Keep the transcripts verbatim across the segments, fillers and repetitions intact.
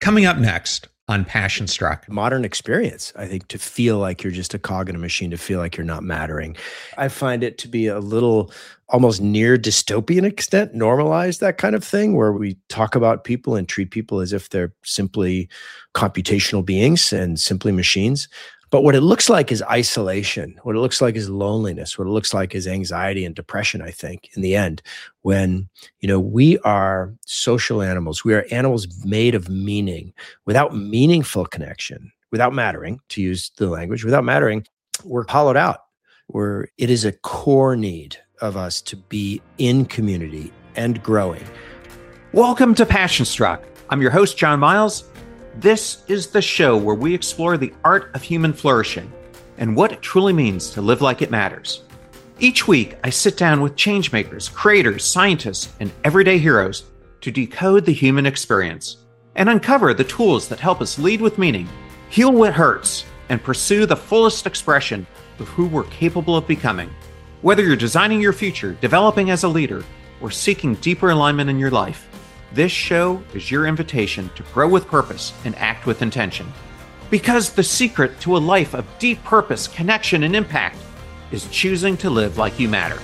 Coming up next on Passion Struck. Modern experience, I think, to feel like you're just a cog in a machine, to feel like you're not mattering. I find it to be a little almost near dystopian extent, normalized, that kind of thing, where we talk about people and treat people as if they're simply computational beings and simply machines. But what it looks like is isolation. What it looks like is loneliness. What it looks like is anxiety and depression, I think, in the end, when, you know, we are social animals. We are animals made of meaning. Without meaningful connection, without mattering, to use the language, without mattering, we're hollowed out. We're, it is a core need of us to be in community and growing. Welcome to Passion Struck. I'm your host, John Miles. This is the show where we explore the art of human flourishing and what it truly means to live like it matters. Each week, I sit down with changemakers, creators, scientists, and everyday heroes to decode the human experience and uncover the tools that help us lead with meaning, heal what hurts, and pursue the fullest expression of who we're capable of becoming. Whether you're designing your future, developing as a leader, or seeking deeper alignment in your life, this show is your invitation to grow with purpose and act with intention. Because the secret to a life of deep purpose, connection, and impact is choosing to live like you matter.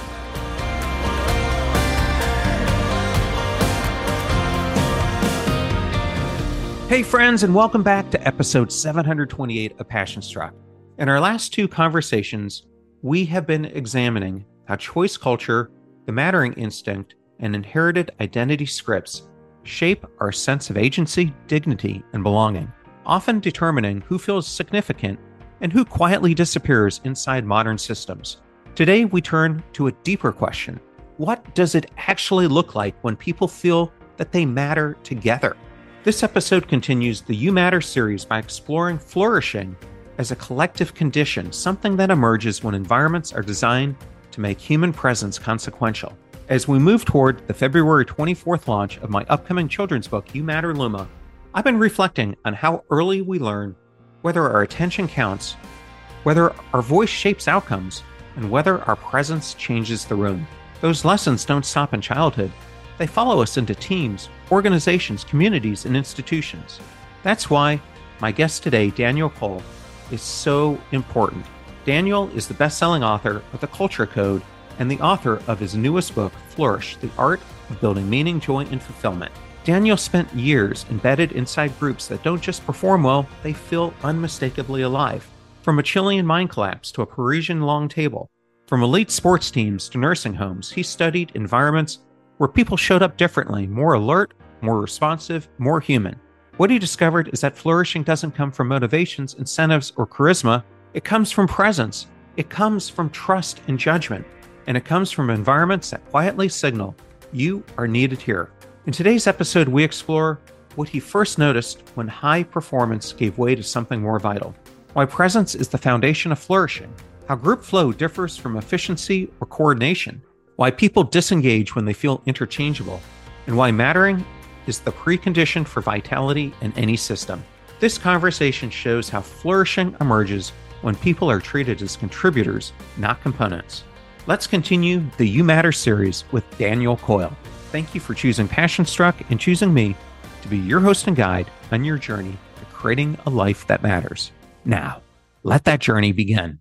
Hey friends, and welcome back to episode seven hundred twenty-eight of Passion Struck. In our last two conversations, we have been examining how choice culture, the mattering instinct, and inherited identity scripts shape our sense of agency, dignity, and belonging, often determining who feels significant and who quietly disappears inside modern systems. Today, we turn to a deeper question. What does it actually look like when people feel that they matter together? This episode continues the You Matter series by exploring flourishing as a collective condition, something that emerges when environments are designed to make human presence consequential. As we move toward the February twenty-fourth launch of my upcoming children's book, You Matter Luma, I've been reflecting on how early we learn whether our attention counts, whether our voice shapes outcomes, and whether our presence changes the room. Those lessons don't stop in childhood. They follow us into teams, organizations, communities, and institutions. That's why my guest today, Daniel Cole, is so important. Daniel is the best-selling author of The Culture Code and the author of his newest book, Flourish, The Art of Building Meaning, Joy, and Fulfillment. Daniel spent years embedded inside groups that don't just perform well, they feel unmistakably alive. From a Chilean mine collapse to a Parisian long table, from elite sports teams to nursing homes, he studied environments where people showed up differently, more alert, more responsive, more human. What he discovered is that flourishing doesn't come from motivations, incentives, or charisma. It comes from presence. It comes from trust and judgment. And it comes from environments that quietly signal you are needed here. In today's episode, we explore what he first noticed when high performance gave way to something more vital, why presence is the foundation of flourishing, how group flow differs from efficiency or coordination, why people disengage when they feel interchangeable, and why mattering is the precondition for vitality in any system. This conversation shows how flourishing emerges when people are treated as contributors, not components. Let's continue the You Matter series with Daniel Coyle. Thank you for choosing Passion Struck and choosing me to be your host and guide on your journey to creating a life that matters. Now, let that journey begin.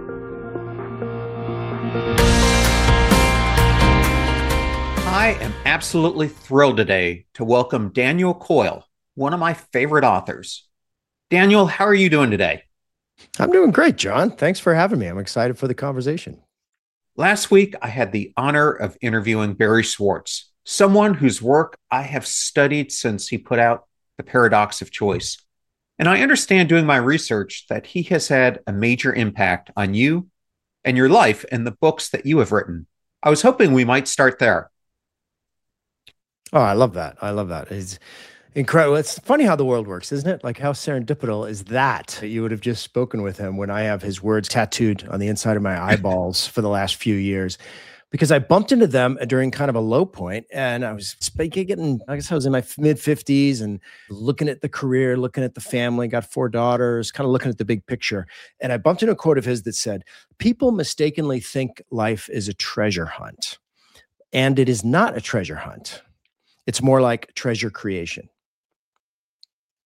I am absolutely thrilled today to welcome Daniel Coyle, one of my favorite authors. Daniel, how are you doing today? I'm doing great, John. Thanks for having me. I'm excited for the conversation. Last week, I had the honor of interviewing Barry Schwartz, someone whose work I have studied since he put out The Paradox of Choice. And I understand doing my research that he has had a major impact on you and your life and the books that you have written. I was hoping we might start there. Oh, I love that. I love that. It's incredible. It's funny how the world works, isn't it? Like how serendipitous is that? You would have just spoken with him when I have his words tattooed on the inside of my eyeballs for the last few years, because I bumped into them during kind of a low point, and I was speaking, getting, I guess I was in my mid fifties and looking at the career, looking at the family, got four daughters, kind of looking at the big picture. And I bumped into a quote of his that said, "People mistakenly think life is a treasure hunt, and it is not a treasure hunt. It's more like treasure creation."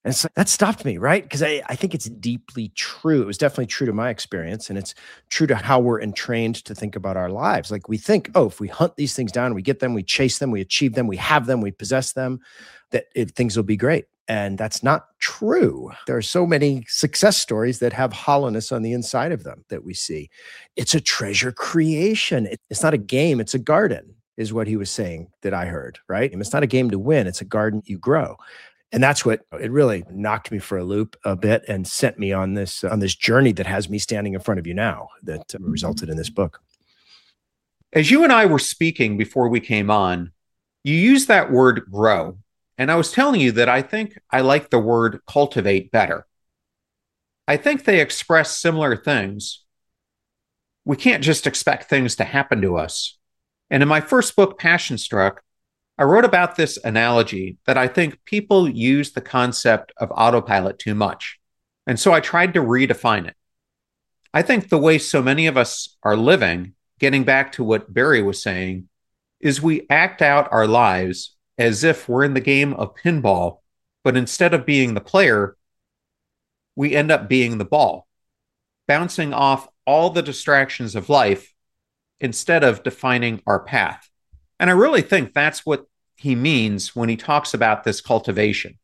And so that stopped me, right? Because I, I think it's deeply true. It was definitely true to my experience, and it's true to how we're entrained to think about our lives. Like we think, oh, if we hunt these things down, we get them, we chase them, we achieve them, we have them, we possess them, that it, things will be great. And that's not true. There are so many success stories that have hollowness on the inside of them that we see. It's a treasure creation. It, it's not a game, it's a garden, is what he was saying that I heard, right? And it's not a game to win, it's a garden you grow. And that's what it really knocked me for a loop a bit and sent me on this on this journey that has me standing in front of you now, that resulted in this book. As you and I were speaking before we came on, you used that word grow. And I was telling you that I think I like the word cultivate better. I think they express similar things. We can't just expect things to happen to us. And in my first book, Passion Struck, I wrote about this analogy that I think people use the concept of autopilot too much. And so I tried to redefine it. I think the way so many of us are living, getting back to what Barry was saying, is we act out our lives as if we're in the game of pinball, but instead of being the player, we end up being the ball, bouncing off all the distractions of life instead of defining our path. And I really think that's what he means when he talks about this cultivation.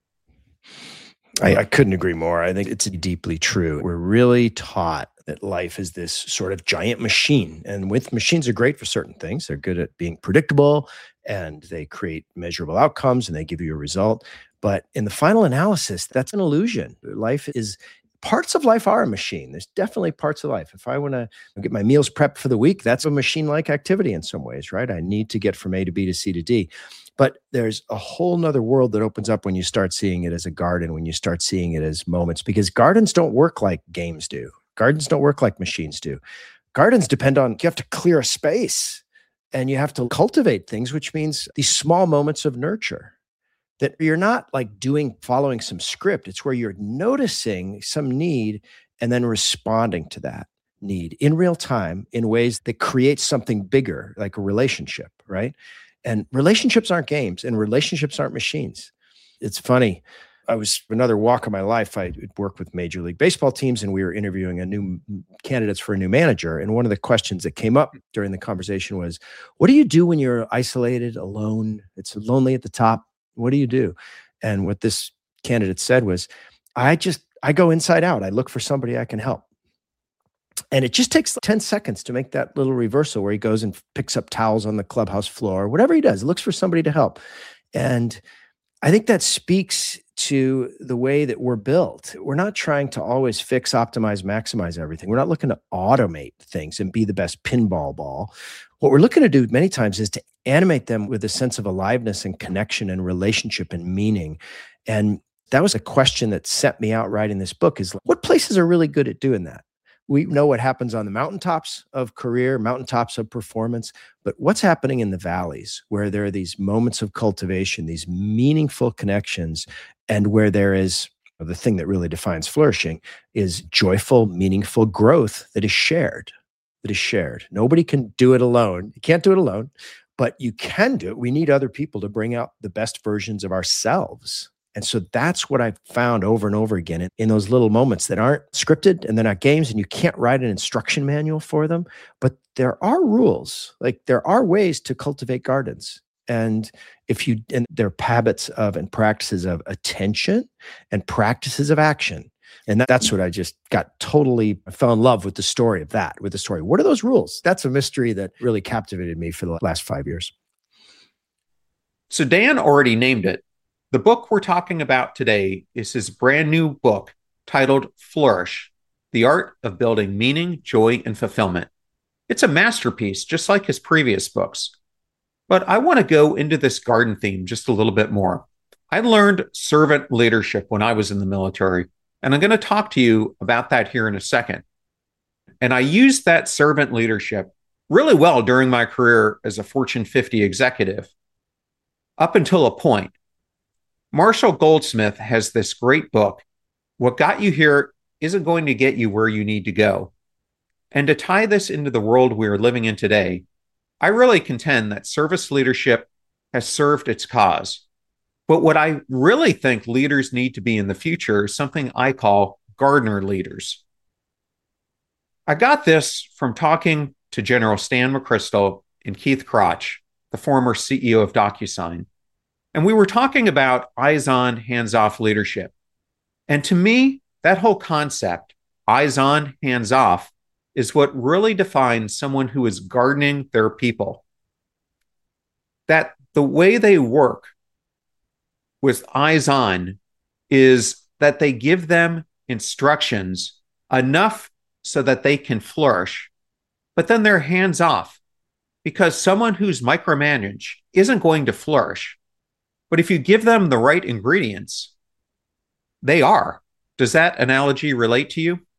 I, I couldn't agree more. I think it's deeply true. We're really taught that life is this sort of giant machine. And with machines are great for certain things. They're good at being predictable and they create measurable outcomes and they give you a result. But in the final analysis, that's an illusion. Life is Parts of life are a machine. There's definitely parts of life. If I want to get my meals prepped for the week, that's a machine-like activity in some ways, right? I need to get from A to B to C to D. But there's a whole nother world that opens up when you start seeing it as a garden, when you start seeing it as moments, because gardens don't work like games do. Gardens don't work like machines do. Gardens depend on, you have to clear a space and you have to cultivate things, which means these small moments of nurture. That you're not like doing, following some script. It's where you're noticing some need and then responding to that need in real time in ways that create something bigger, like a relationship, right? And relationships aren't games and relationships aren't machines. It's funny. I was another walk of my life. I worked with Major League Baseball teams and we were interviewing a new candidates for a new manager. And one of the questions that came up during the conversation was, what do you do when you're isolated, alone? It's lonely at the top. What do you do? And what this candidate said was, I just, I go inside out. I look for somebody I can help. And it just takes ten seconds to make that little reversal where he goes and picks up towels on the clubhouse floor, whatever he does, looks for somebody to help. And I think that speaks to the way that we're built. We're not trying to always fix, optimize, maximize everything. We're not looking to automate things and be the best pinball ball. What we're looking to do many times is to animate them with a sense of aliveness and connection and relationship and meaning. And that was a question that set me out writing this book is, what places are really good at doing that? We know what happens on the mountaintops of career, mountaintops of performance, but what's happening in the valleys where there are these moments of cultivation, these meaningful connections, and where there is the thing that really defines flourishing is joyful, meaningful growth that is shared, that is shared. Nobody can do it alone. You can't do it alone, but you can do it. We need other people to bring out the best versions of ourselves. And so that's what I've found over and over again in, in those little moments that aren't scripted and they're not games and you can't write an instruction manual for them, but there are rules. Like there are ways to cultivate gardens. And if you, and there are habits of and practices of attention and practices of action. And that, that's what I just got totally, I fell in love with the story of that, with the story. What are those rules? That's a mystery that really captivated me for the last five years. So Dan already named it. The book we're talking about today is his brand new book titled Flourish, The Art of Building Meaning, Joy, and Fulfillment. It's a masterpiece, just like his previous books. But I want to go into this garden theme just a little bit more. I learned servant leadership when I was in the military, and I'm going to talk to you about that here in a second. And I used that servant leadership really well during my career as a Fortune fifty executive, up until a point. Marshall Goldsmith has this great book, What Got You Here Isn't Going to Get You Where You Need to Go. And to tie this into the world we are living in today, I really contend that service leadership has served its cause. But what I really think leaders need to be in the future is something I call Gardner leaders. I got this from talking to General Stan McChrystal and Keith Crotch, the former C E O of DocuSign. And we were talking about eyes on, hands off leadership. And to me, that whole concept, eyes on, hands off, is what really defines someone who is gardening their people. That the way they work with eyes on is that they give them instructions enough so that they can flourish, but then they're hands off, because someone who's micromanaged isn't going to flourish. But if you give them the right ingredients, they are. Does that analogy relate to you?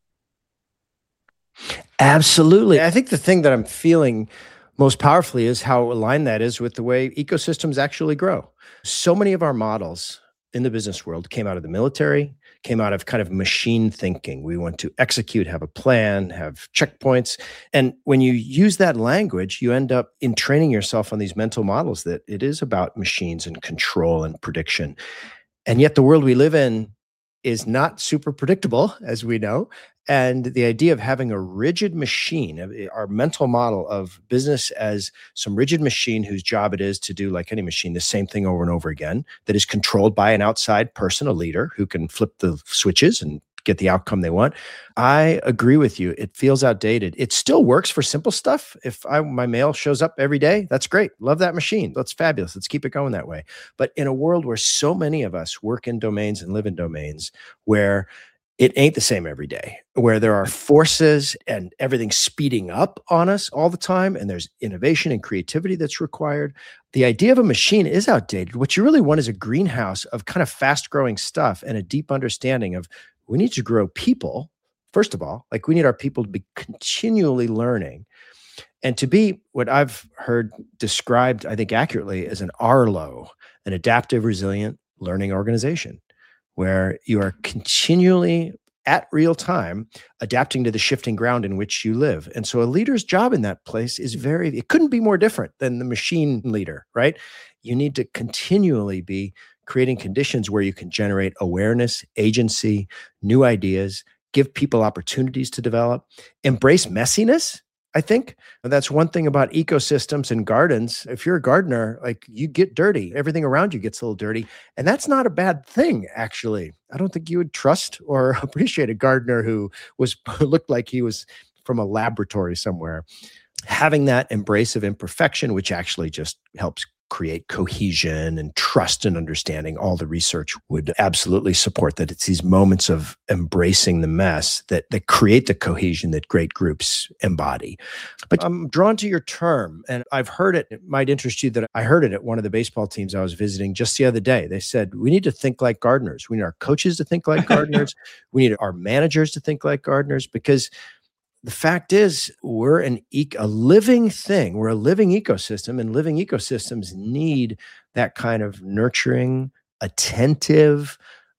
Absolutely. I think the thing that I'm feeling most powerfully is how aligned that is with the way ecosystems actually grow. So many of our models in the business world came out of the military, came out of kind of machine thinking. We want to execute, have a plan, have checkpoints. And when you use that language, you end up in training yourself on these mental models that it is about machines and control and prediction. And yet the world we live in is not super predictable, as we know. And the idea of having a rigid machine, our mental model of business as some rigid machine whose job it is to do, like any machine, the same thing over and over again, that is controlled by an outside person, a leader who can flip the switches and get the outcome they want. I agree with you. It feels outdated. It still works for simple stuff. If I, my mail shows up every day, that's great. Love that machine. That's fabulous. Let's keep it going that way. But in a world where so many of us work in domains and live in domains where it ain't the same every day, where there are forces and everything's speeding up on us all the time, and there's innovation and creativity that's required. The idea of a machine is outdated. What you really want is a greenhouse of kind of fast-growing stuff and a deep understanding of we need to grow people, first of all. Like, we need our people to be continually learning and to be what I've heard described, I think accurately, as an Arlo, an adaptive, resilient learning organization, where you are continually at real time adapting to the shifting ground in which you live. And so a leader's job in that place is very, it couldn't be more different than the machine leader, right? You need to continually be creating conditions where you can generate awareness, agency, new ideas, give people opportunities to develop, embrace messiness. I think that's one thing about ecosystems and gardens. If you're a gardener, like, you get dirty. Everything around you gets a little dirty. And that's not a bad thing, actually. I don't think you would trust or appreciate a gardener who was looked like he was from a laboratory somewhere. Having that embrace of imperfection, which actually just helps create cohesion and trust and understanding, all the research would absolutely support that. It's these moments of embracing the mess that, that create the cohesion that great groups embody. But I'm drawn to your term, and I've heard it. It might interest you that I heard it at one of the baseball teams I was visiting just the other day. They said, we need to think like gardeners. We need our coaches to think like gardeners. We need our managers to think like gardeners, because the fact is, we're an e- a living thing. We're a living ecosystem, and living ecosystems need that kind of nurturing, attentive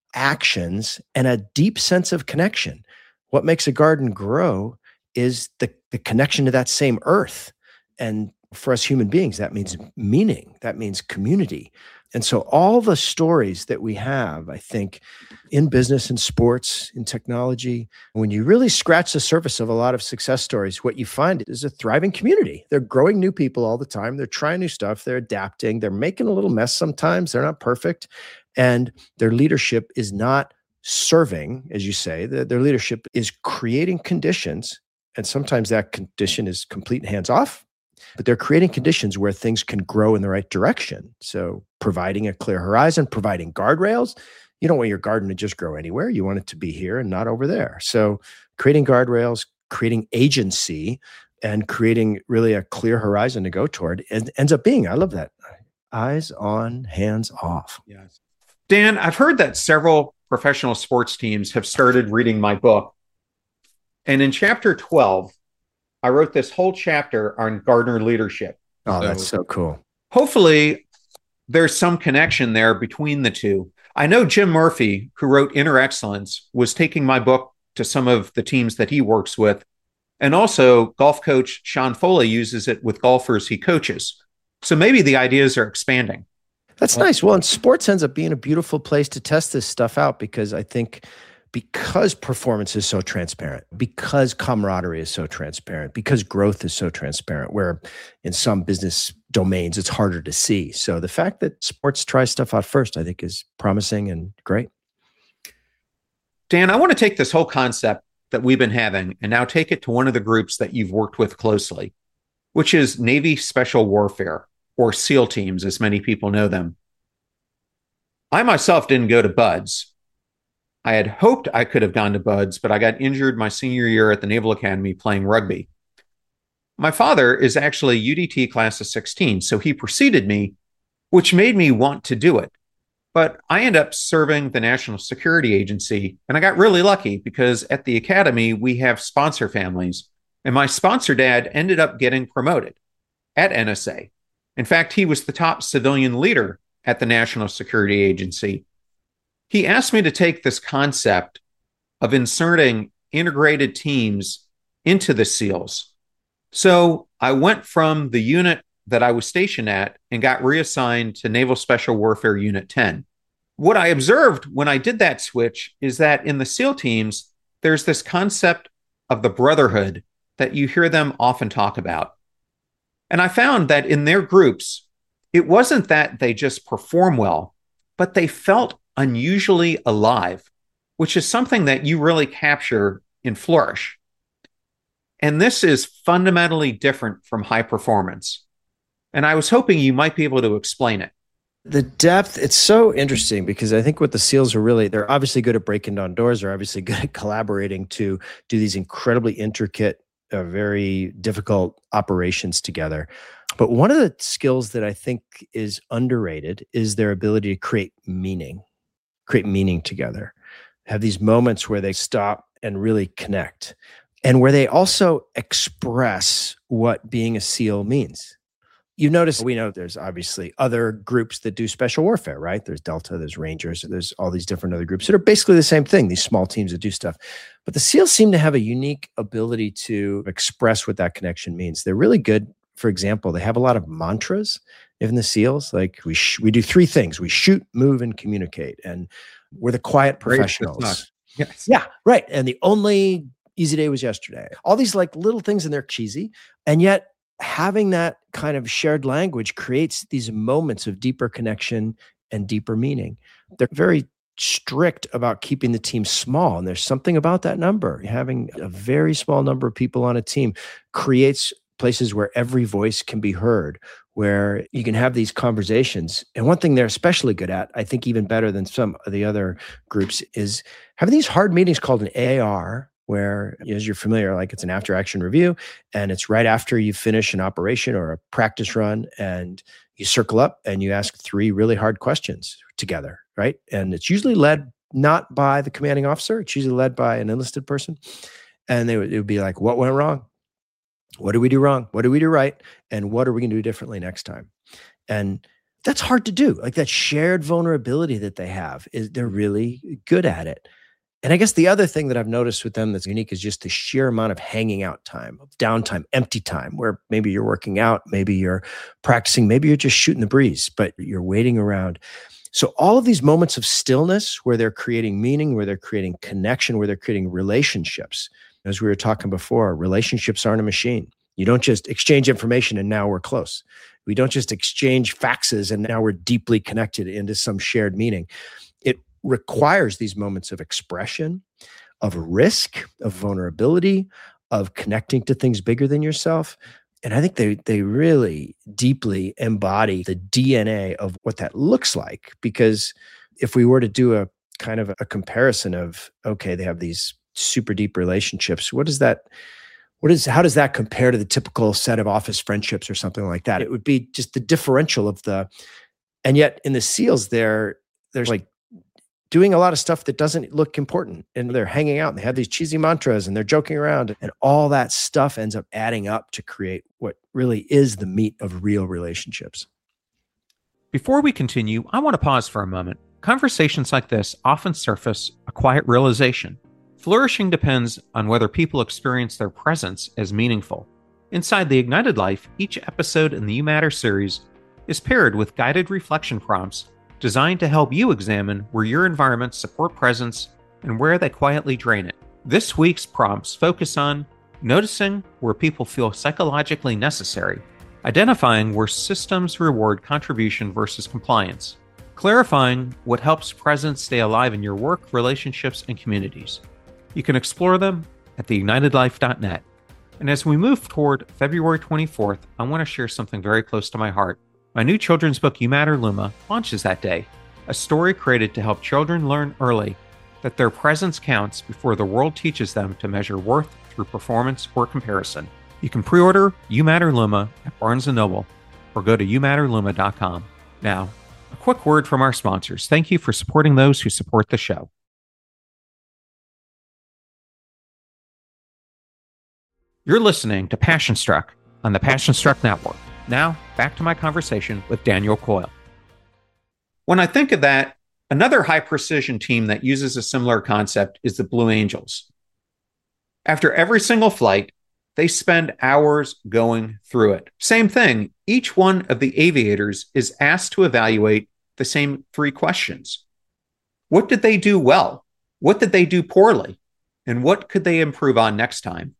actions and a deep sense of connection. What makes a garden grow is the, the connection to that same earth. And for us human beings, that means meaning, that means community. And so all the stories that we have, I think, in business, in sports, in technology, when you really scratch the surface of a lot of success stories, what you find is a thriving community. They're growing new people all the time. They're trying new stuff. They're adapting. They're making a little mess sometimes. They're not perfect. And their leadership is not serving, as you say. Their, their leadership is creating conditions. And sometimes that condition is complete hands off. But they're creating conditions where things can grow in the right direction. So providing a clear horizon, providing guardrails. You don't want your garden to just grow anywhere. You want it to be here and not over there. So creating guardrails, creating agency, and creating really a clear horizon to go toward, it ends up being, I love that, eyes on, hands off. Yes. Dan, I've heard that several professional sports teams have started reading my book. And in chapter twelve, I wrote this whole chapter on gardener leadership. Oh, so that's so cool. Hopefully, there's some connection there between the two. I know Jim Murphy, who wrote Inner Excellence, was taking my book to some of the teams that he works with. And also, golf coach Sean Foley uses it with golfers he coaches. So maybe the ideas are expanding. That's nice. Well, and sports ends up being a beautiful place to test this stuff out because I think because performance is so transparent, because camaraderie is so transparent, because growth is so transparent, where in some business domains it's harder to see. So the fact that sports tries stuff out first, I think is promising and great. Dan, I want to take this whole concept that we've been having and now take it to one of the groups that you've worked with closely, which is Navy Special Warfare, or SEAL teams, as many people know them. I myself didn't go to BUD/S. I had hoped I could have gone to BUD/S, but I got injured my senior year at the Naval Academy playing rugby. My father is actually U D T class of sixteen, so he preceded me, which made me want to do it. But I ended up serving the National Security Agency, and I got really lucky because at the academy, we have sponsor families, and my sponsor dad ended up getting promoted at N S A. In fact, he was the top civilian leader at the National Security Agency. He asked me to take this concept of inserting integrated teams into the SEALs. So I went from the unit that I was stationed at and got reassigned to Naval Special Warfare Unit ten. What I observed when I did that switch is that in the SEAL teams, there's this concept of the brotherhood that you hear them often talk about. And I found that in their groups, it wasn't that they just perform well, but they felt unusually alive, which is something that you really capture in Flourish. And this is fundamentally different from high performance. And I was hoping you might be able to explain it. The depth, it's so interesting because I think what the SEALs are really, they're obviously good at breaking down doors. They're obviously good at collaborating to do these incredibly intricate, uh, very difficult operations together. But one of the skills that I think is underrated is their ability to create meaning, create meaning together, have these moments where they stop and really connect, and where they also express what being a SEAL means. You notice, we know there's obviously other groups that do special warfare, right? There's Delta, there's Rangers, there's all these different other groups that are basically the same thing, these small teams that do stuff. But the SEALs seem to have a unique ability to express what that connection means. They're really good. For example, they have a lot of mantras in the SEALs. Like we sh- we do three things. We shoot, move, and communicate. And we're the quiet professionals. Yes. Yeah, right. And the only easy day was yesterday. All these like little things, and they're cheesy. And yet having that kind of shared language creates these moments of deeper connection and deeper meaning. They're very strict about keeping the team small. And there's something about that number. Having a very small number of people on a team creates places where every voice can be heard, where you can have these conversations. And one thing they're especially good at, I think even better than some of the other groups, is having these hard meetings called an A R, where, as you're familiar, like it's an after action review, and it's right after you finish an operation or a practice run, and you circle up and you ask three really hard questions together, right? And it's usually led not by the commanding officer, it's usually led by an enlisted person. And they would, it would be like, what went wrong? What did we do wrong? What did we do right? And what are we going to do differently next time? And that's hard to do. Like that shared vulnerability that they have, is they're really good at it. And I guess the other thing that I've noticed with them that's unique is just the sheer amount of hanging out time, downtime, empty time, where maybe you're working out, maybe you're practicing, maybe you're just shooting the breeze, but you're waiting around. So all of these moments of stillness where they're creating meaning, where they're creating connection, where they're creating relationships. As we were talking before, relationships aren't a machine. You don't just exchange information and now we're close. We don't just exchange faxes and now we're deeply connected into some shared meaning. It requires these moments of expression, of risk, of vulnerability, of connecting to things bigger than yourself. And I think they they really deeply embody the D N A of what that looks like. Because if we were to do a kind of a comparison of, okay, they have these super deep relationships, what is that? What is, how does that compare to the typical set of office friendships or something like that? It would be just the differential of the, and yet in the SEALs, they're, there's like doing a lot of stuff that doesn't look important, and they're hanging out and they have these cheesy mantras and they're joking around, and all that stuff ends up adding up to create what really is the meat of real relationships. Before we continue, I want to pause for a moment. Conversations like this often surface a quiet realization. Flourishing depends on whether people experience their presence as meaningful. Inside the Ignited Life, each episode in the You Matter series is paired with guided reflection prompts designed to help you examine where your environments support presence and where they quietly drain it. This week's prompts focus on noticing where people feel psychologically necessary, identifying where systems reward contribution versus compliance, clarifying what helps presence stay alive in your work, relationships, and communities. You can explore them at the ignited life dot net. And as we move toward February twenty-fourth, I want to share something very close to my heart. My new children's book, You Matter Luma, launches that day, a story created to help children learn early that their presence counts before the world teaches them to measure worth through performance or comparison. You can pre-order You Matter Luma at Barnes and Noble or go to you matter luma dot com. Now, a quick word from our sponsors. Thank you for supporting those who support the show. You're listening to Passion Struck on the Passion Struck Network. Now, back to my conversation with Daniel Coyle. When I think of that, another high-precision team that uses a similar concept is the Blue Angels. After every single flight, they spend hours going through it. Same thing, each one of the aviators is asked to evaluate the same three questions. What did they do well? What did they do poorly? And what could they improve on next time?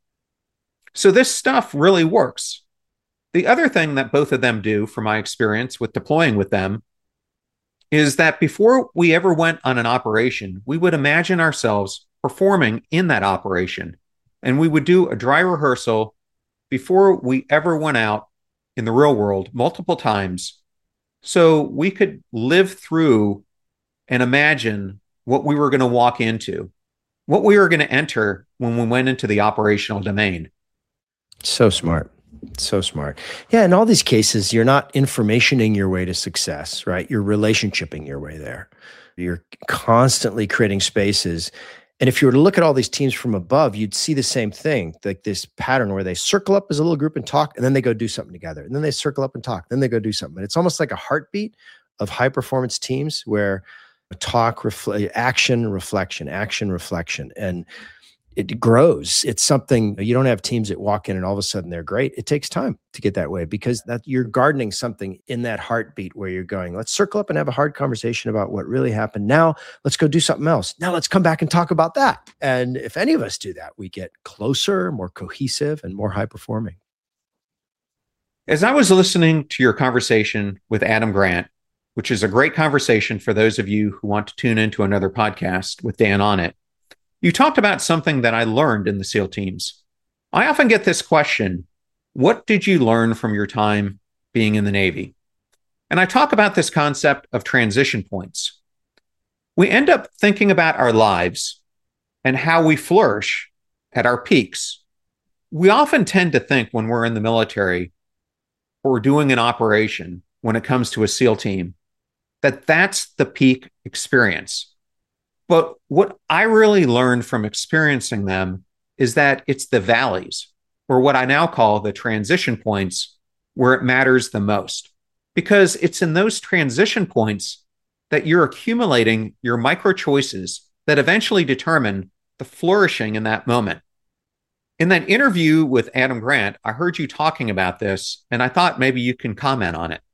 So this stuff really works. The other thing that both of them do, from my experience with deploying with them, is that before we ever went on an operation, we would imagine ourselves performing in that operation. And we would do a dry rehearsal before we ever went out in the real world multiple times, so we could live through and imagine what we were going to walk into, what we were going to enter when we went into the operational domain. So smart. So smart. Yeah, in all these cases, you're not informationing your way to success, right? You're relationshiping your way there. You're constantly creating spaces. And if you were to look at all these teams from above, you'd see the same thing, like this pattern where they circle up as a little group and talk, and then they go do something together. And then they circle up and talk, then they go do something. And it's almost like a heartbeat of high performance teams where talk, refl- action, reflection, action, reflection. And it grows. It's something, you don't have teams that walk in and all of a sudden they're great. It takes time to get that way because that you're gardening something in that heartbeat where you're going, let's circle up and have a hard conversation about what really happened. Now let's go do something else. Now let's come back and talk about that. And if any of us do that, we get closer, more cohesive, and more high performing. As I was listening to your conversation with Adam Grant, which is a great conversation for those of you who want to tune into another podcast with Dan on it, you talked about something that I learned in the SEAL teams. I often get this question, what did you learn from your time being in the Navy? And I talk about this concept of transition points. We end up thinking about our lives and how we flourish at our peaks. We often tend to think when we're in the military or doing an operation, when it comes to a SEAL team, that that's the peak experience. But what I really learned from experiencing them is that it's the valleys, or what I now call the transition points, where it matters the most. Because it's in those transition points that you're accumulating your micro choices that eventually determine the flourishing in that moment. In that interview with Adam Grant, I heard you talking about this, and I thought maybe you can comment on it.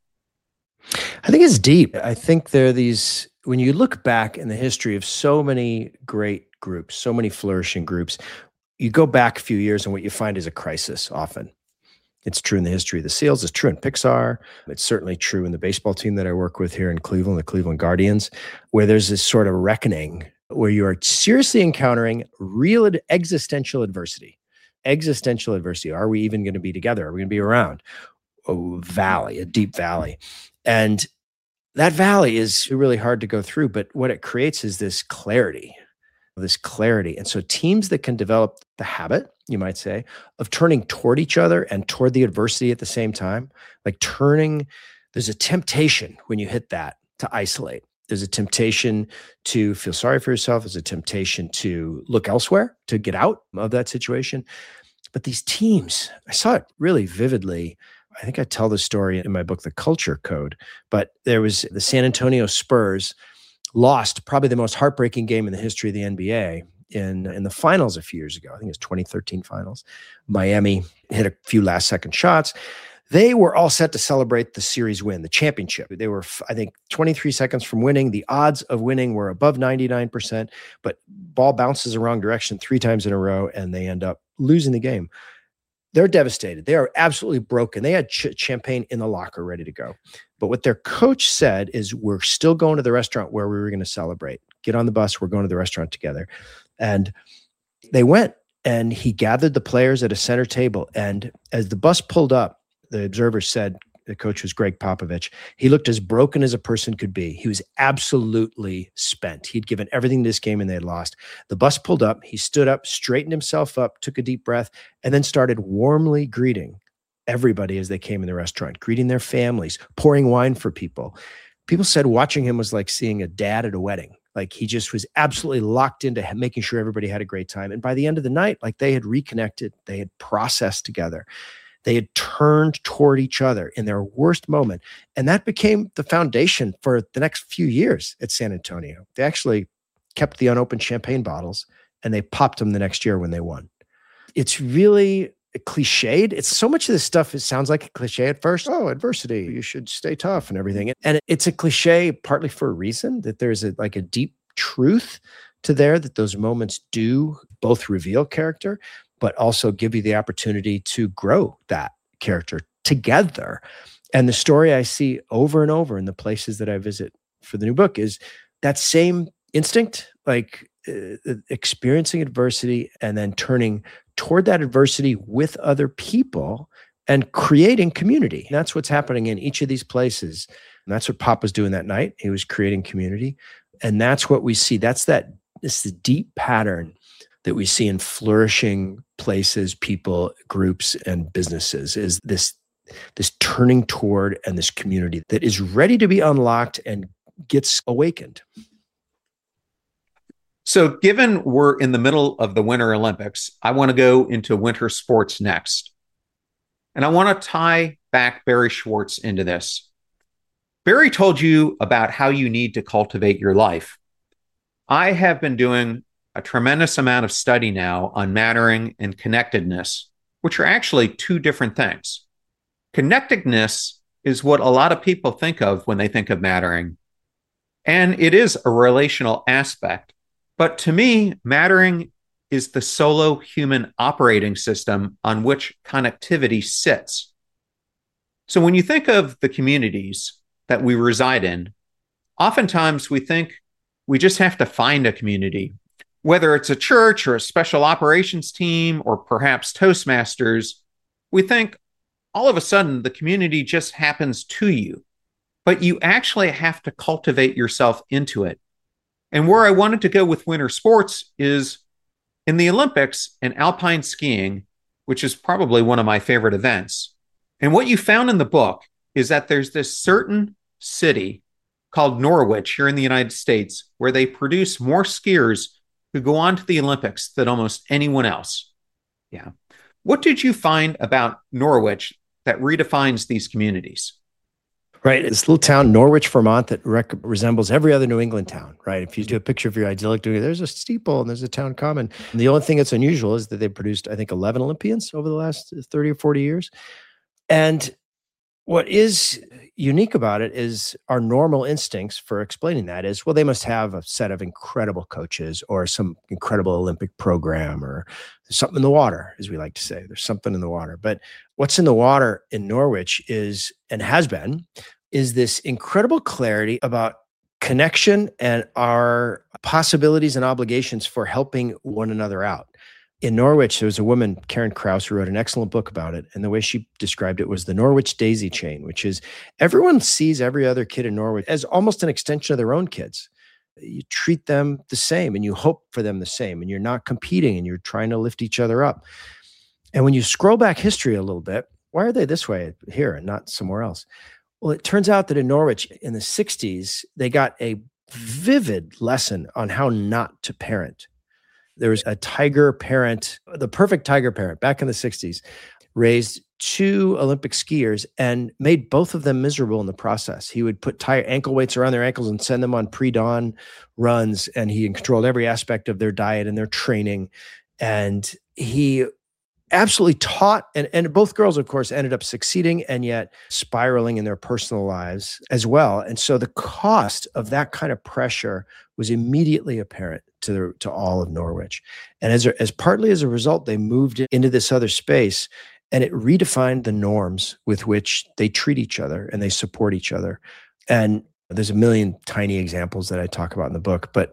I think it's deep. I think there are these, when you look back in the history of so many great groups, so many flourishing groups, you go back a few years and what you find is a crisis often. It's true in the history of the SEALs. It's true in Pixar. It's certainly true in the baseball team that I work with here in Cleveland, the Cleveland Guardians, where there's this sort of reckoning where you are seriously encountering real existential adversity. Existential adversity. Are we even going to be together? Are we going to be around? A valley, a deep valley. And that valley is really hard to go through, but what it creates is this clarity, this clarity. And so teams that can develop the habit, you might say, of turning toward each other and toward the adversity at the same time, like turning, there's a temptation when you hit that to isolate. There's a temptation to feel sorry for yourself. There's a temptation to look elsewhere, to get out of that situation. But these teams, I saw it really vividly. I think I tell the story in my book, The Culture Code, but there was the San Antonio Spurs lost probably the most heartbreaking game in the history of the N B A in, in the finals a few years ago. I think it was twenty thirteen finals. Miami hit a few last second shots. They were all set to celebrate the series win, the championship. They were, I think, twenty-three seconds from winning. The odds of winning were above ninety-nine percent, but ball bounces the wrong direction three times in a row, and they end up losing the game. They're devastated. They are absolutely broken. They had ch- champagne in the locker ready to go. But what their coach said is, we're still going to the restaurant where we were going to celebrate. Get on the bus. We're going to the restaurant together. And they went, and he gathered the players at a center table. And as the bus pulled up, the observers said, the coach was Greg Popovich, he looked as broken as a person could be. He was absolutely spent. He'd given everything to this game and they had lost. The bus pulled up. He stood up, straightened himself up, took a deep breath, and then started warmly greeting everybody as they came in the restaurant, greeting their families, pouring wine for people. People said watching him was like seeing a dad at a wedding. Like, he just was absolutely locked into making sure everybody had a great time. And by the end of the night, like, they had reconnected, they had processed together. They had turned toward each other in their worst moment. And that became the foundation for the next few years at San Antonio. They actually kept the unopened champagne bottles, and they popped them the next year when they won. It's really cliched. It's so much of this stuff, it sounds like a cliche at first. Oh, adversity, you should stay tough and everything. And it's a cliche partly for a reason, that there's a, like a deep truth to there, that those moments do both reveal character, but also give you the opportunity to grow that character together. And the story I see over and over in the places that I visit for the new book is that same instinct, like uh, experiencing adversity and then turning toward that adversity with other people and creating community. And that's what's happening in each of these places. And that's what Pop was doing that night. He was creating community. And that's what we see. That's that, it's the deep pattern that we see in flourishing places, people, groups, and businesses, is this, this turning toward and this community that is ready to be unlocked and gets awakened. So given we're in the middle of the Winter Olympics, I want to go into winter sports next. And I want to tie back Barry Schwartz into this. Barry told you about how you need to cultivate your life. I have been doing a tremendous amount of study now on mattering and connectedness, which are actually two different things. Connectedness is what a lot of people think of when they think of mattering. And it is a relational aspect. But to me, mattering is the solo human operating system on which connectivity sits. So when you think of the communities that we reside in, oftentimes we think we just have to find a community. Whether it's a church or a special operations team or perhaps Toastmasters, we think all of a sudden the community just happens to you, but you actually have to cultivate yourself into it. And where I wanted to go with winter sports is in the Olympics and alpine skiing, which is probably one of my favorite events. And what you found in the book is that there's this certain city called Norwich here in the United States where they produce more skiers who go on to the Olympics than almost anyone else. Yeah. What did you find about Norwich that redefines these communities? Right. It's a little town, Norwich, Vermont, that rec- resembles every other New England town, right? If you do a picture of your idyllic, there's a steeple and there's a town common. And the only thing that's unusual is that they produced, I think, eleven Olympians over the last thirty or forty years. And what is unique about it is our normal instincts for explaining that is, well, they must have a set of incredible coaches or some incredible Olympic program, or there's something in the water, as we like to say. There's something in the water. But what's in the water in Norwich is, and has been, is this incredible clarity about connection and our possibilities and obligations for helping one another out. In Norwich, there was a woman, Karen Krause, who wrote an excellent book about it. And the way she described it was the Norwich daisy chain, which is everyone sees every other kid in Norwich as almost an extension of their own kids. You treat them the same and you hope for them the same, and you're not competing and you're trying to lift each other up. And when you scroll back history a little bit, why are they this way here and not somewhere else? Well, it turns out that in Norwich in the sixties, they got a vivid lesson on how not to parent. There was a tiger parent, the perfect tiger parent back in the sixties, raised two Olympic skiers and made both of them miserable in the process. He would put tire ankle weights around their ankles and send them on pre-dawn runs, and he controlled every aspect of their diet and their training. And he absolutely taught, and, and both girls, of course, ended up succeeding and yet spiraling in their personal lives as well. And so the cost of that kind of pressure was immediately apparent to the, to all of Norwich. And as, a, as partly as a result, they moved into this other space, and it redefined the norms with which they treat each other and they support each other. And there's a million tiny examples that I talk about in the book, but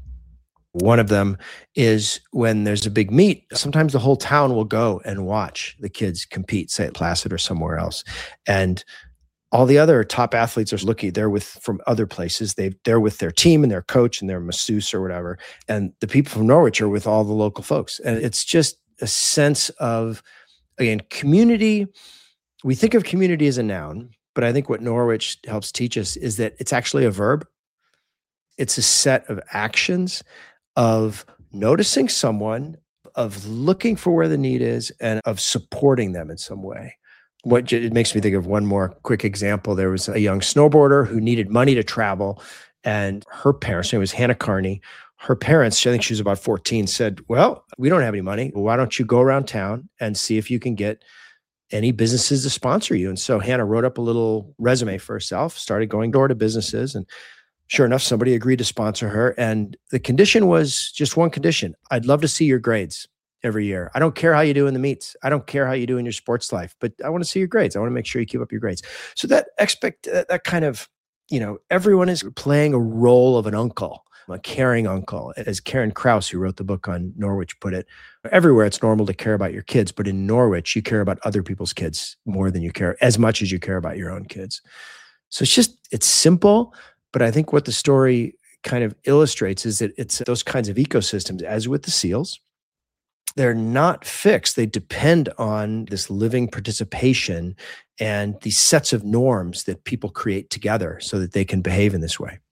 one of them is when there's a big meet, sometimes the whole town will go and watch the kids compete, say at Placid or somewhere else. And all the other top athletes are looking, they're with from other places. They they're with their team and their coach and their masseuse or whatever. And the people from Norwich are with all the local folks. And it's just a sense of, again, community. We think of community as a noun, but I think what Norwich helps teach us is that it's actually a verb. It's a set of actions of noticing someone, of looking for where the need is, and of supporting them in some way. What it makes me think of one more quick example. There was a young snowboarder who needed money to travel, and her parents, her name was Hannah Carney, her parents, I think she was about fourteen, said, well, we don't have any money. Why don't you go around town and see if you can get any businesses to sponsor you? And so Hannah wrote up a little resume for herself, started going door to businesses, and sure enough, somebody agreed to sponsor her. And the condition was just one condition. I'd love to see your grades every year. I don't care how you do in the meets. I don't care how you do in your sports life, but I want to see your grades. I want to make sure you keep up your grades. So that expect that kind of, you know, everyone is playing a role of an uncle, a caring uncle. As Karen Krauss, who wrote the book on Norwich, put it, everywhere it's normal to care about your kids, but in Norwich, you care about other people's kids more than you care, as much as you care about your own kids. So it's just, it's simple. But I think what the story kind of illustrates is that it's those kinds of ecosystems, as with the seals, they're not fixed. They depend on this living participation and these sets of norms that people create together so that they can behave in this way.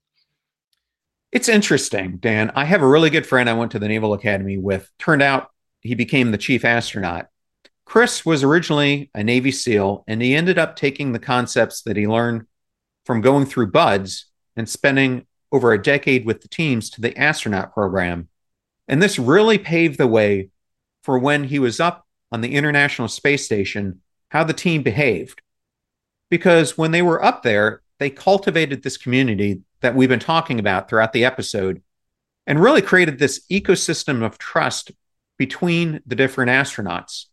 It's interesting, Dan. I have a really good friend I went to the Naval Academy with. Turned out he became the chief astronaut. Chris was originally a Navy SEAL, and he ended up taking the concepts that he learned from going through BUD/S and spending over a decade with the teams to the astronaut program. And this really paved the way for when he was up on the International Space Station, how the team behaved. Because when they were up there, they cultivated this community that we've been talking about throughout the episode and really created this ecosystem of trust between the different astronauts.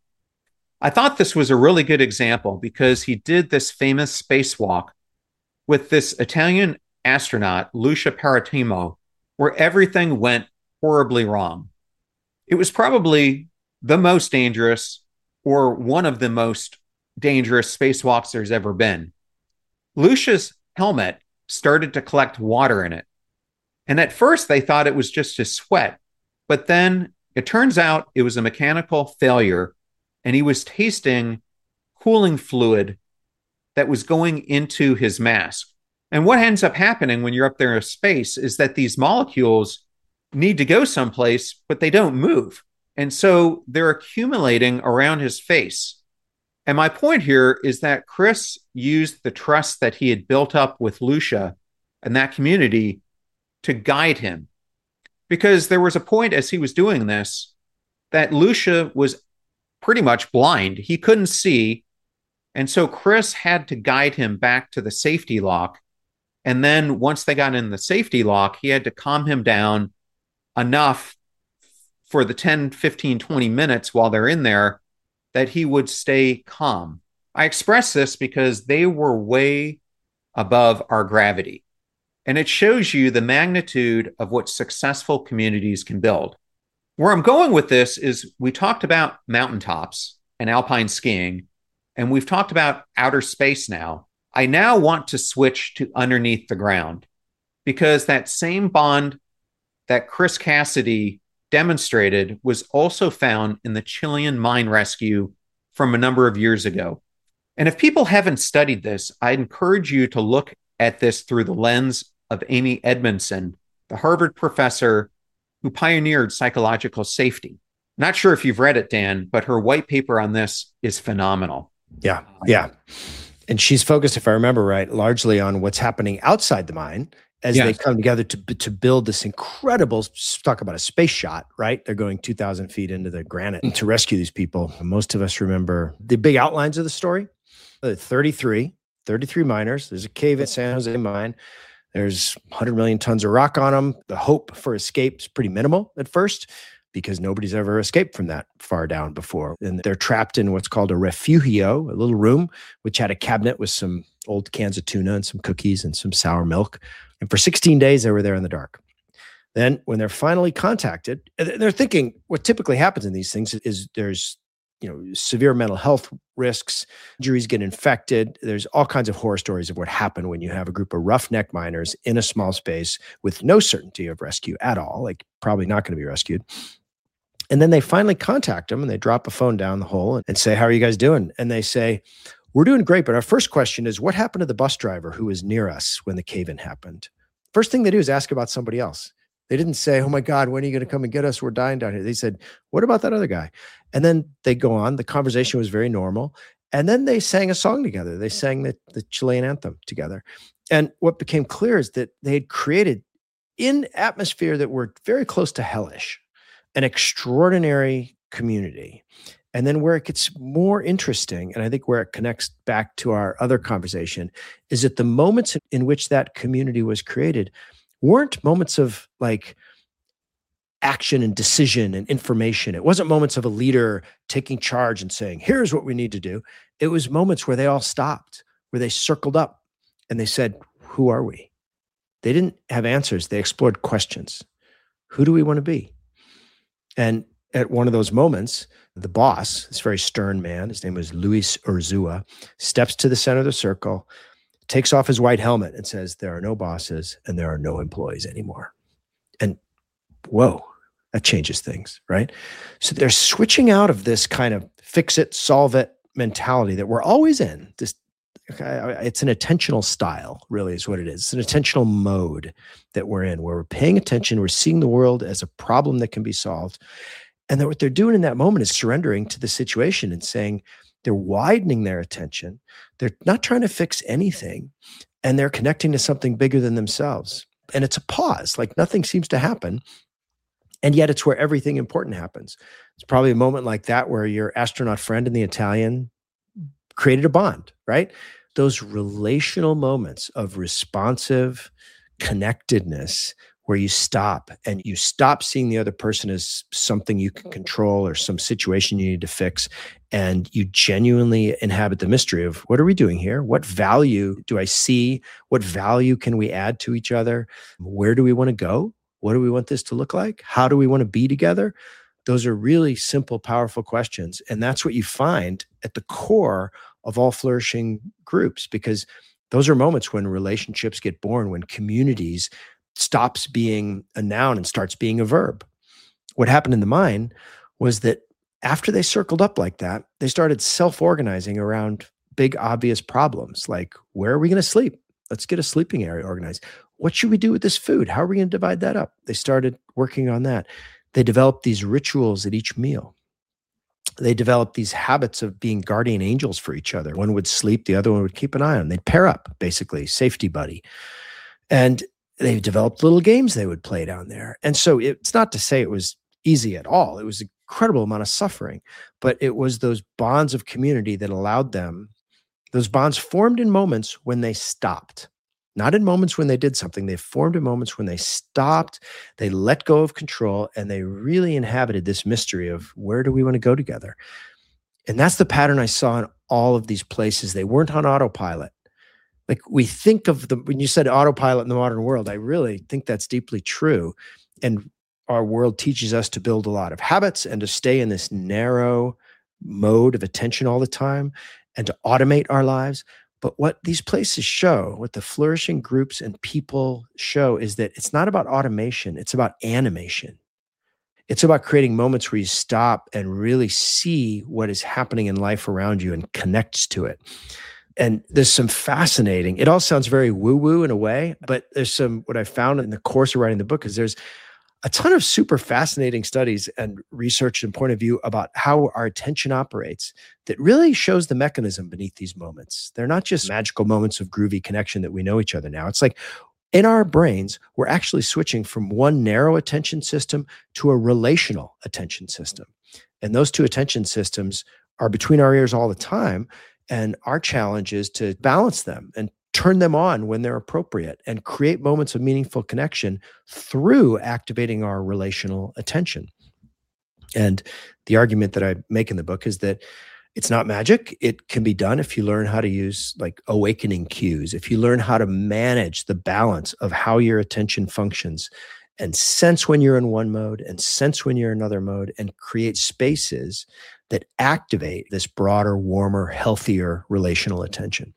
I thought this was a really good example because he did this famous spacewalk with this Italian astronaut, Lucia Paratimo, where everything went horribly wrong. It was probably the most dangerous or one of the most dangerous spacewalks there's ever been. Lucia's helmet started to collect water in it. And at first they thought it was just his sweat, but then it turns out it was a mechanical failure and he was tasting cooling fluid that was going into his mask. And what ends up happening when you're up there in space is that these molecules need to go someplace, but they don't move. And so they're accumulating around his face. And my point here is that Chris used the trust that he had built up with Lucia and that community to guide him. Because there was a point as he was doing this that Lucia was pretty much blind. He couldn't see. And so Chris had to guide him back to the safety lock. And then once they got in the safety lock, he had to calm him down enough for the ten, fifteen, twenty minutes while they're in there that he would stay calm. I express this because they were way above our gravity. And it shows you the magnitude of what successful communities can build. Where I'm going with this is we talked about mountaintops and alpine skiing, and we've talked about outer space now. I now want to switch to underneath the ground because that same bond that Chris Cassidy demonstrated was also found in the Chilean mine rescue from a number of years ago. And if people haven't studied this, I'd encourage you to look at this through the lens of Amy Edmondson, the Harvard professor who pioneered psychological safety. Not sure if you've read it, Dan, but her white paper on this is phenomenal. Yeah, yeah. And she's focused, if I remember right, largely on what's happening outside the mine as Yes. they come together to, to build this incredible, talk about a space shot, right? They're going two thousand feet into the granite to rescue these people. Most of us remember the big outlines of the story. Uh, thirty-three, thirty-three miners. There's a cave at San Jose mine. There's one hundred million tons of rock on them. The hope for escape is pretty minimal at first because nobody's ever escaped from that far down before. And they're trapped in what's called a refugio, a little room, which had a cabinet with some old cans of tuna and some cookies and some sour milk. And for sixteen days, they were there in the dark. Then when they're finally contacted, they're thinking what typically happens in these things is there's, you know, severe mental health risks, injuries get infected. There's all kinds of horror stories of what happened when you have a group of roughneck miners in a small space with no certainty of rescue at all, like probably not going to be rescued. And then they finally contact them and they drop a phone down the hole and say, how are you guys doing? And they say, we're doing great, but our first question is, what happened to the bus driver who was near us when the cave-in happened? First thing they do is ask about somebody else. They didn't say, oh my God, when are you going to come and get us? We're dying down here. They said, what about that other guy? And then they go on. The conversation was very normal. And then they sang a song together. They sang the, the Chilean anthem together. And what became clear is that they had created, in atmosphere that were very close to hellish, an extraordinary community. And then where it gets more interesting, and I think where it connects back to our other conversation, is that the moments in which that community was created weren't moments of like action and decision and information. It wasn't moments of a leader taking charge and saying, here's what we need to do. It was moments where they all stopped, where they circled up and they said, who are we? They didn't have answers. They explored questions. Who do we want to be? And at one of those moments, the boss, this very stern man, his name was Luis Urzua, steps to the center of the circle, takes off his white helmet and says, there are no bosses and there are no employees anymore. And whoa, that changes things, right? So they're switching out of this kind of fix it, solve it mentality that we're always in. This, it's an attentional style, really is what it is. It's an attentional mode that we're in, where we're paying attention, we're seeing the world as a problem that can be solved. And that what they're doing in that moment is surrendering to the situation and saying, they're widening their attention. They're not trying to fix anything. And they're connecting to something bigger than themselves. And it's a pause, like nothing seems to happen. And yet it's where everything important happens. It's probably a moment like that where your astronaut friend and the Italian created a bond, right? Those relational moments of responsive connectedness where you stop and you stop seeing the other person as something you can control or some situation you need to fix. And you genuinely inhabit the mystery of, what are we doing here? What value do I see? What value can we add to each other? Where do we want to go? What do we want this to look like? How do we want to be together? Those are really simple, powerful questions. And that's what you find at the core of all flourishing groups, because those are moments when relationships get born, when communities stops being a noun and starts being a verb. What happened in the mine was that after they circled up like that, they started self-organizing around big, obvious problems like, where are we going to sleep? Let's get a sleeping area organized. What should we do with this food? How are we going to divide that up? They started working on that. They developed these rituals at each meal. They developed these habits of being guardian angels for each other. One would sleep, the other one would keep an eye on. They'd pair up, basically, safety buddy. And they developed little games they would play down there. And so it's not to say it was easy at all. It was an incredible amount of suffering, but it was those bonds of community that allowed them, those bonds formed in moments when they stopped, not in moments when they did something. They formed in moments when they stopped, they let go of control, and they really inhabited this mystery of, where do we want to go together? And that's the pattern I saw in all of these places. They weren't on autopilot. Like, we think of the, when you said autopilot in the modern world, I really think that's deeply true. And our world teaches us to build a lot of habits and to stay in this narrow mode of attention all the time and to automate our lives. But what these places show, what the flourishing groups and people show, is that it's not about automation, it's about animation. It's about creating moments where you stop and really see what is happening in life around you and connects to it. And there's some fascinating, it all sounds very woo-woo in a way, but there's some, what I found in the course of writing the book is there's a ton of super fascinating studies and research and point of view about how our attention operates that really shows the mechanism beneath these moments. They're not just magical moments of groovy connection that we know each other now. It's like In our brains, we're actually switching from one narrow attention system to a relational attention system. And those two attention systems are between our ears all the time. And our challenge is to balance them and turn them on when they're appropriate and create moments of meaningful connection through activating our relational attention. And the argument that I make in the book is that it's not magic. It can be done if you learn how to use like awakening cues, if you learn how to manage the balance of how your attention functions and sense when you're in one mode and sense when you're in another mode and create spaces that activate this broader, warmer, healthier relational attention.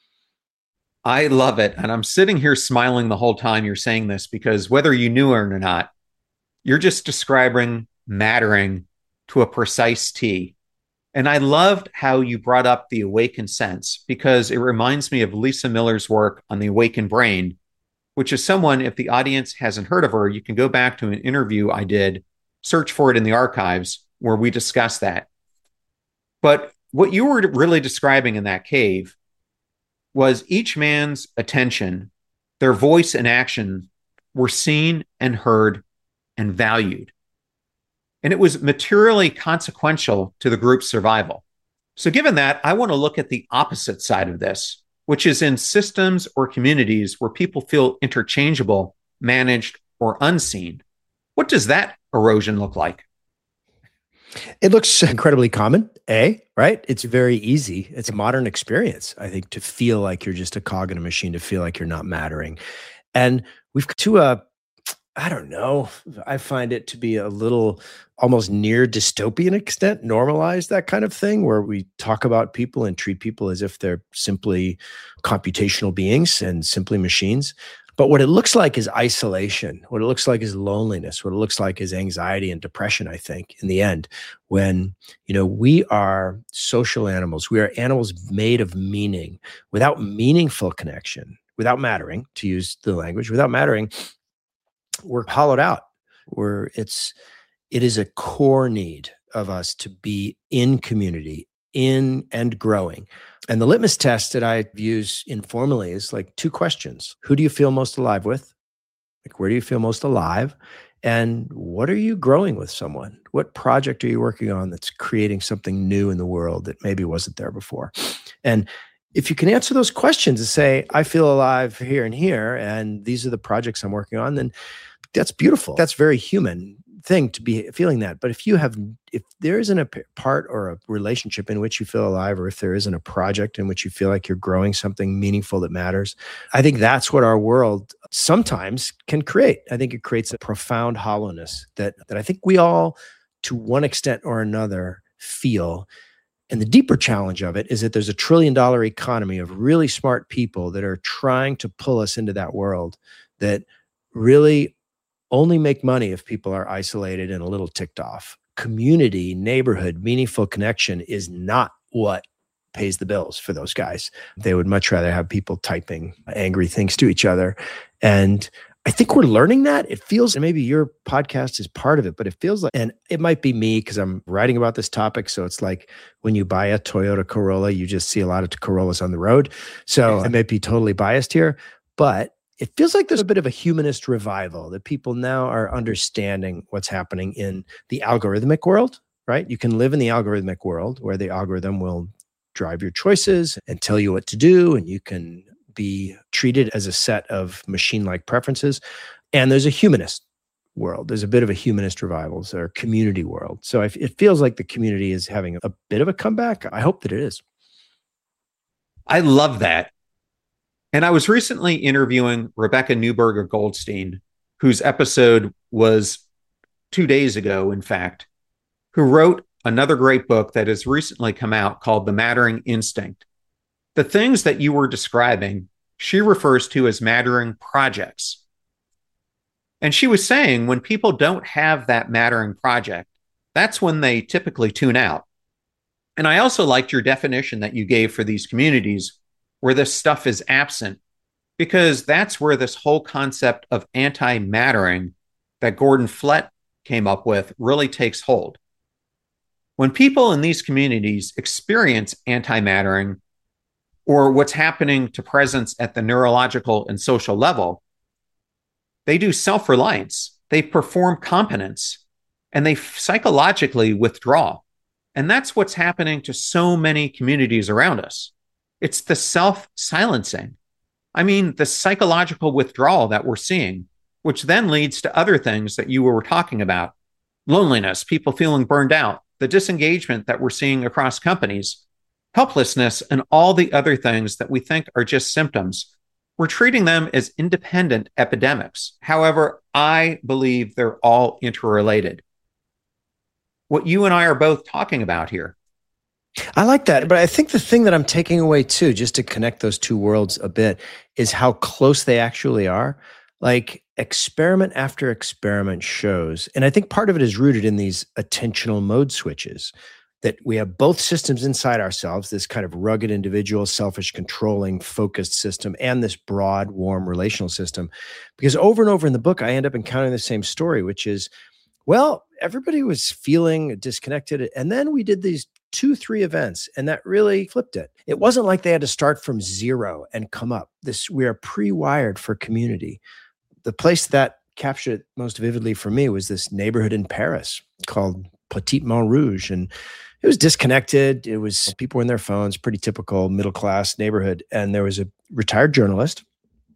I love it. And I'm sitting here smiling the whole time you're saying this, because whether you knew it or not, you're just describing mattering to a precise T. And I loved how you brought up the awakened sense, because it reminds me of Lisa Miller's work on the awakened brain, which is someone, if the audience hasn't heard of her, you can go back to an interview I did, search for it in the archives, where we discuss that. But what you were really describing in that cave was each man's attention, their voice and action were seen and heard and valued. And it was materially consequential to the group's survival. So given that, I want to look at the opposite side of this, which is in systems or communities where people feel interchangeable, managed, or unseen. What does that erosion look like? It looks incredibly common, A, right? It's very easy. It's a modern experience, I think, to feel like you're just a cog in a machine, to feel like you're not mattering. And we've to a I don't know. I find it to be a little almost near dystopian extent, normalize that kind of thing, where we talk about people and treat people as if they're simply computational beings and simply machines. But what it looks like is isolation. What it looks like is loneliness. What it looks like is anxiety and depression, I think, in the end, when, you know, we are social animals. We are animals made of meaning. Without meaningful connection, without mattering, to use the language, without mattering, we're hollowed out. We're, it's, it is a core need of us to be in community, in and growing. And the litmus test that I use informally is like two questions. Who do you feel most alive with? Like, where do you feel most alive? And what are you growing with someone? What project are you working on that's creating something new in the world that maybe wasn't there before? And if you can answer those questions and say, I feel alive here and here, and these are the projects I'm working on, then that's beautiful. That's very human thing to be feeling that. But if you have, if there isn't a part or a relationship in which you feel alive, or if there isn't a project in which you feel like you're growing something meaningful that matters, I think that's what our world sometimes can create. I think it creates a profound hollowness that, that I think we all, to one extent or another, feel. And the deeper challenge of it is that there's a trillion dollar economy of really smart people that are trying to pull us into that world that really only make money if people are isolated and a little ticked off. Community, neighborhood, meaningful connection is not what pays the bills for those guys. They would much rather have people typing angry things to each other. And I think we're learning that. It feels, and maybe your podcast is part of it, but it feels like, and it might be me because I'm writing about this topic. So it's like when you buy a Toyota Corolla, you just see a lot of Corollas on the road. So I may be totally biased here, but it feels like there's a bit of a humanist revival, that people now are understanding what's happening in the algorithmic world, right? You can live in the algorithmic world where the algorithm will drive your choices and tell you what to do, and you can be treated as a set of machine-like preferences. And there's a humanist world. There's a bit of a humanist revival, or community world. So it feels like the community is having a bit of a comeback. I hope that it is. I love that. And I was recently interviewing Rebecca Newberger Goldstein, whose episode was two days ago, in fact, who wrote another great book that has recently come out called The Mattering Instinct. The things that you were describing, she refers to as mattering projects. And she was saying when people don't have that mattering project, that's when they typically tune out. And I also liked your definition that you gave for these communities where this stuff is absent, because that's where this whole concept of anti-mattering that Gordon Flett came up with really takes hold. When people in these communities experience anti-mattering, or what's happening to presence at the neurological and social level, They do self-reliance. They perform competence, and they psychologically withdraw. And that's what's happening to so many communities around us. It's the self-silencing. I mean, the psychological withdrawal that we're seeing, which then leads to other things that you were talking about. Loneliness, people feeling burned out, the disengagement that we're seeing across companies, helplessness, and all the other things that we think are just symptoms. We're treating them as independent epidemics. However, I believe they're all interrelated. What you and I are both talking about here. I like that. But I think the thing that I'm taking away too, just to connect those two worlds a bit, is how close they actually are. Like experiment after experiment shows, and I think part of it is rooted in these attentional mode switches, that we have both systems inside ourselves, this kind of rugged individual, selfish, controlling, focused system, and this broad, warm relational system. Because over and over in the book, I end up encountering the same story, which is, well, everybody was feeling disconnected. And then we did these two, three events, and that really flipped it. It wasn't like they had to start from zero and come up. This, we are pre-wired for community. The place that captured it most vividly for me was this neighborhood in Paris called Petit Montrouge. And it was disconnected. It was people in their phones, pretty typical middle-class neighborhood. And there was a retired journalist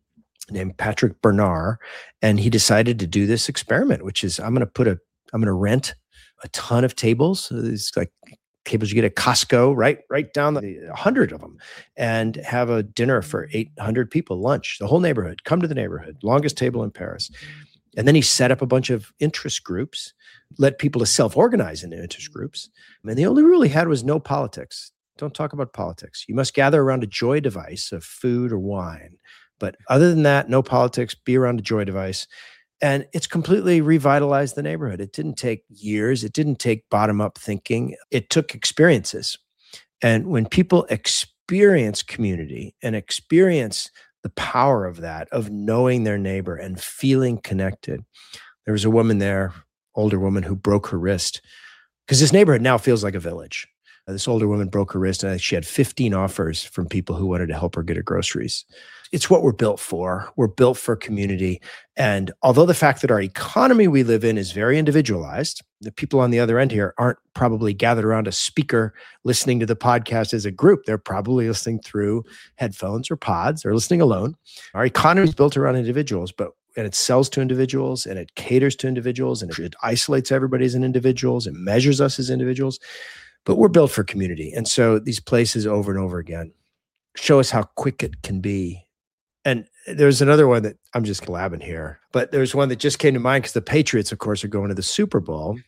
named Patrick Bernard, and he decided to do this experiment, which is I'm going to put a, I'm going to rent a ton of tables. It's like tables you get at Costco, right? Right down the a hundred of them, and have a dinner for eight hundred people, lunch, the whole neighborhood, come to the neighborhood, longest table in Paris. And then he set up a bunch of interest groups, let people to self-organize into interest groups. And the only rule he had was no politics. Don't talk about politics. You must gather around a joy device of food or wine. But other than that, no politics, be around a joy device. And it's completely revitalized the neighborhood. It didn't take years. It didn't take bottom-up thinking. It took experiences. And when people experience community and experience the power of that, of knowing their neighbor and feeling connected. There was a woman there, older woman, who broke her wrist because this neighborhood now feels like a village. Uh, this older woman broke her wrist, and she had fifteen offers from people who wanted to help her get her groceries. It's what we're built for. We're built for community. And although the fact that our economy we live in is very individualized, the people on the other end here aren't probably gathered around a speaker listening to the podcast as a group. They're probably listening through headphones or pods or listening alone. Our economy is built around individuals, but and it sells to individuals, and it caters to individuals, and it isolates everybody as individuals, and measures us as individuals. But we're built for community. And so these places over and over again show us how quick it can be. And there's another one that I'm just blabbing here, but there's one that just came to mind because the Patriots, of course, are going to the Super Bowl.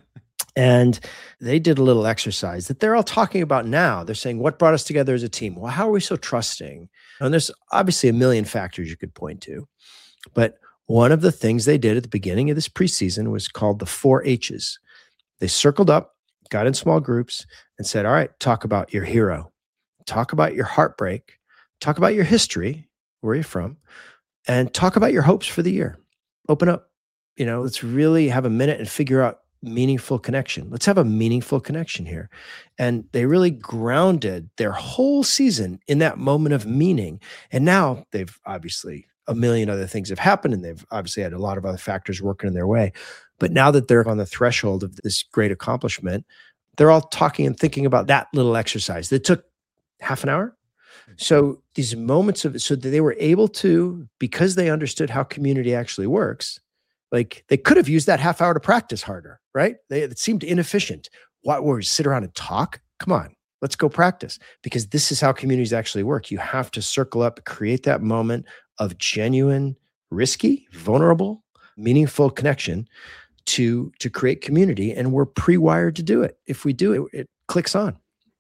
And they did a little exercise that they're all talking about now. They're saying, what brought us together as a team? Well, how are we so trusting? And there's obviously a million factors you could point to. But one of the things they did at the beginning of this preseason was called the four H's. They circled up, got in small groups, and said, all right, talk about your hero. Talk about your heartbreak. Talk about your history. Where are you from? And talk about your hopes for the year. Open up. You know, let's really have a minute and figure out meaningful connection. Let's have a meaningful connection here. And they really grounded their whole season in that moment of meaning. And now they've obviously, a million other things have happened, and they've obviously had a lot of other factors working in their way. But now that they're on the threshold of this great accomplishment, they're all talking and thinking about that little exercise that took half an hour. So these moments of, so that they were able to, because they understood how community actually works, like they could have used that half hour to practice harder, right? They, it seemed inefficient. Why would we sit around and talk? Come on, let's go practice, because this is how communities actually work. You have to circle up, create that moment of genuine, risky, vulnerable, meaningful connection to, to create community. And we're pre-wired to do it. If we do it, it clicks on.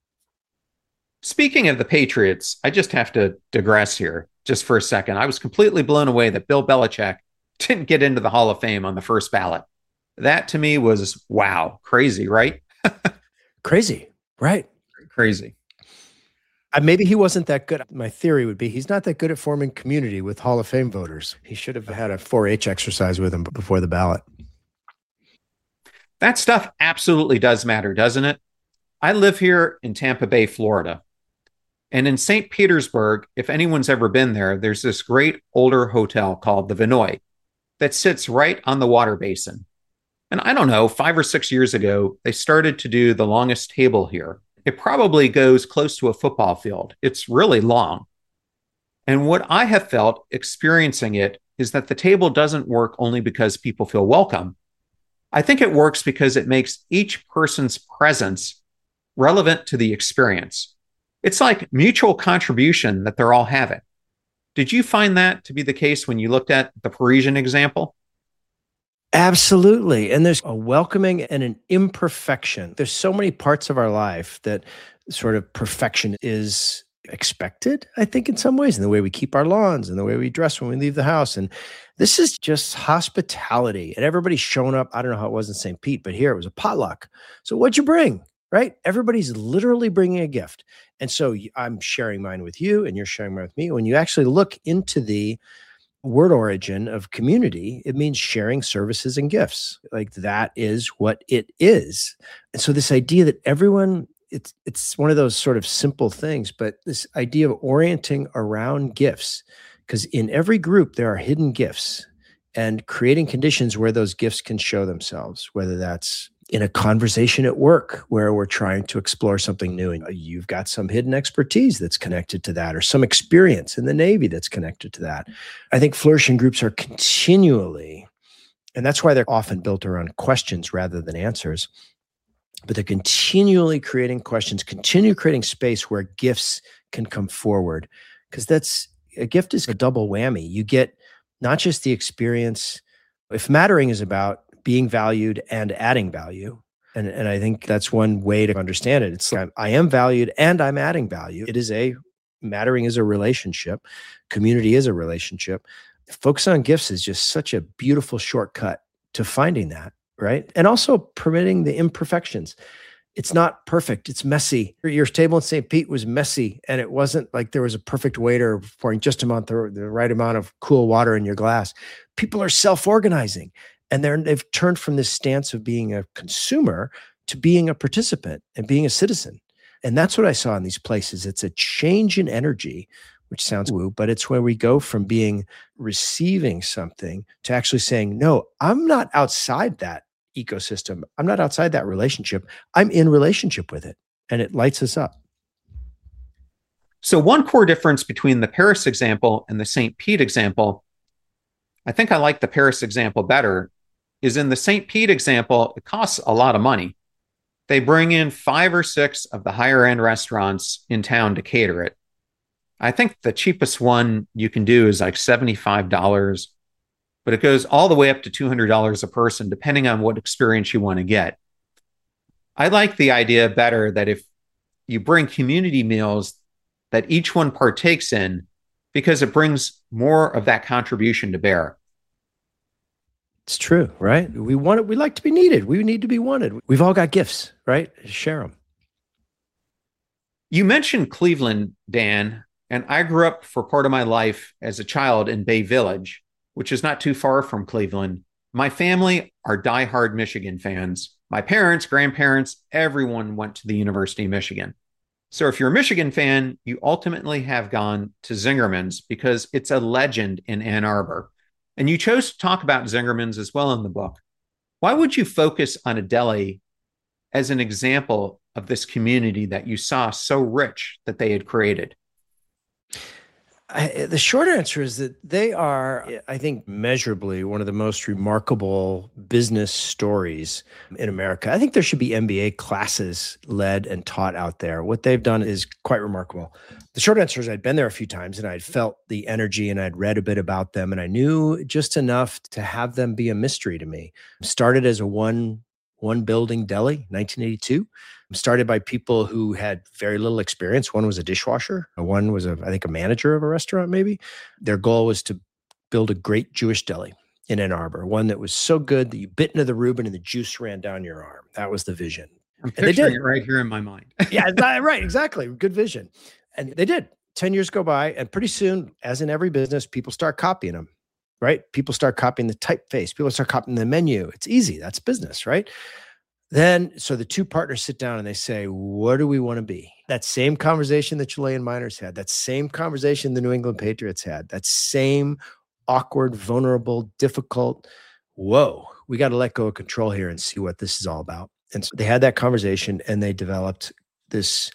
Speaking of the Patriots, I just have to digress here just for a second. I was completely blown away that Bill Belichick didn't get into the Hall of Fame on the first ballot. That to me was, wow, crazy, right? Crazy, right? Crazy. Uh, maybe he wasn't that good. My theory would be he's not that good at forming community with Hall of Fame voters. He should have had a four H exercise with him before the ballot. That stuff absolutely does matter, doesn't it? I live here in Tampa Bay, Florida. And in Saint Petersburg, if anyone's ever been there, there's this great older hotel called the Vinoy. that sits right on the water basin. And I don't know, five or six years ago, they started to do the longest table here. It probably goes close to a football field. It's really long. And what I have felt experiencing it is that the table doesn't work only because people feel welcome. I think it works because it makes each person's presence relevant to the experience. It's like mutual contribution that they're all having. Did you find that to be the case when you looked at the Parisian example? Absolutely. And there's a welcoming and an imperfection. There's so many parts of our life that sort of perfection is expected, I think, in some ways, in the way we keep our lawns and the way we dress when we leave the house. And this is just hospitality. And everybody's showing up. I don't know how it was in Saint Pete, but here it was a potluck. So what'd you bring? Right? Everybody's literally bringing a gift. And so I'm sharing mine with you and you're sharing mine with me. When you actually look into the word origin of community, it means sharing services and gifts. Like that is what it is. And so this idea that everyone, it's it's one of those sort of simple things, but this idea of orienting around gifts, because in every group there are hidden gifts, and creating conditions where those gifts can show themselves, whether that's in a conversation at work where we're trying to explore something new and you've got some hidden expertise that's connected to that, or some experience in the Navy that's connected to that. I think flourishing groups are continually, and that's why they're often built around questions rather than answers, but they're continually creating questions, continue creating space where gifts can come forward. Because that's, a gift is a double whammy. You get not just the experience. If mattering is about being valued and adding value, and, and I think that's one way to understand it. It's like, I am valued and I'm adding value. It is a, mattering is a relationship. Community is a relationship. Focus on gifts is just such a beautiful shortcut to finding that, right? And also permitting the imperfections. It's not perfect. It's messy. Your table in Saint Pete was messy, and it wasn't like there was a perfect waiter pouring just amount the, the right amount of cool water in your glass. People are self-organizing, and they're, they've turned from this stance of being a consumer to being a participant and being a citizen. And that's what I saw in these places. It's a change in energy, which sounds woo, but it's where we go from being receiving something to actually saying, no, I'm not outside that ecosystem. I'm not outside that relationship. I'm in relationship with it. And it lights us up. So one core difference between the Paris example and the Saint Pete example, I think I like the Paris example better, is in the Saint Pete example, it costs a lot of money. They bring in five or six of the higher end restaurants in town to cater it. I think the cheapest one you can do is like seventy-five dollars, but it goes all the way up to two hundred dollars a person, depending on what experience you want to get. I like the idea better that if you bring community meals that each one partakes in, because it brings more of that contribution to bear. It's true, right? We want it. We like to be needed. We need to be wanted. We've all got gifts, right? Share them. You mentioned Cleveland, Dan, and I grew up for part of my life as a child in Bay Village, which is not too far from Cleveland. My family are diehard Michigan fans. My parents, grandparents, everyone went to the University of Michigan. So if you're a Michigan fan, you ultimately have gone to Zingerman's because it's a legend in Ann Arbor. And you chose to talk about Zingerman's as well in the book. Why would you focus on a deli as an example of this community that you saw so rich that they had created? I, the short answer is that they are, I think, measurably one of the most remarkable business stories in America. I think there should be M B A classes led and taught out there. What they've done is quite remarkable. The short answer is I'd been there a few times and I'd felt the energy and I'd read a bit about them and I knew just enough to have them be a mystery to me. Started as a one, one building deli, nineteen eighty-two. Started by people who had very little experience. One was a dishwasher. One was, a, I think, a manager of a restaurant, maybe. Their goal was to build a great Jewish deli in Ann Arbor, one that was so good that you bit into the Reuben and the juice ran down your arm. That was the vision. I'm picturing it right here in my mind. Yeah, right, exactly. Good vision. And they did. ten years go by, and pretty soon, as in every business, people start copying them, right? People start copying the typeface. People start copying the menu. It's easy. That's business, right? Then, so the two partners sit down and they say, what do we want to be? That same conversation that Chilean miners had, that same conversation the New England Patriots had, that same awkward, vulnerable, difficult. Whoa, we got to let go of control here and see what this is all about. And so they had that conversation and they developed this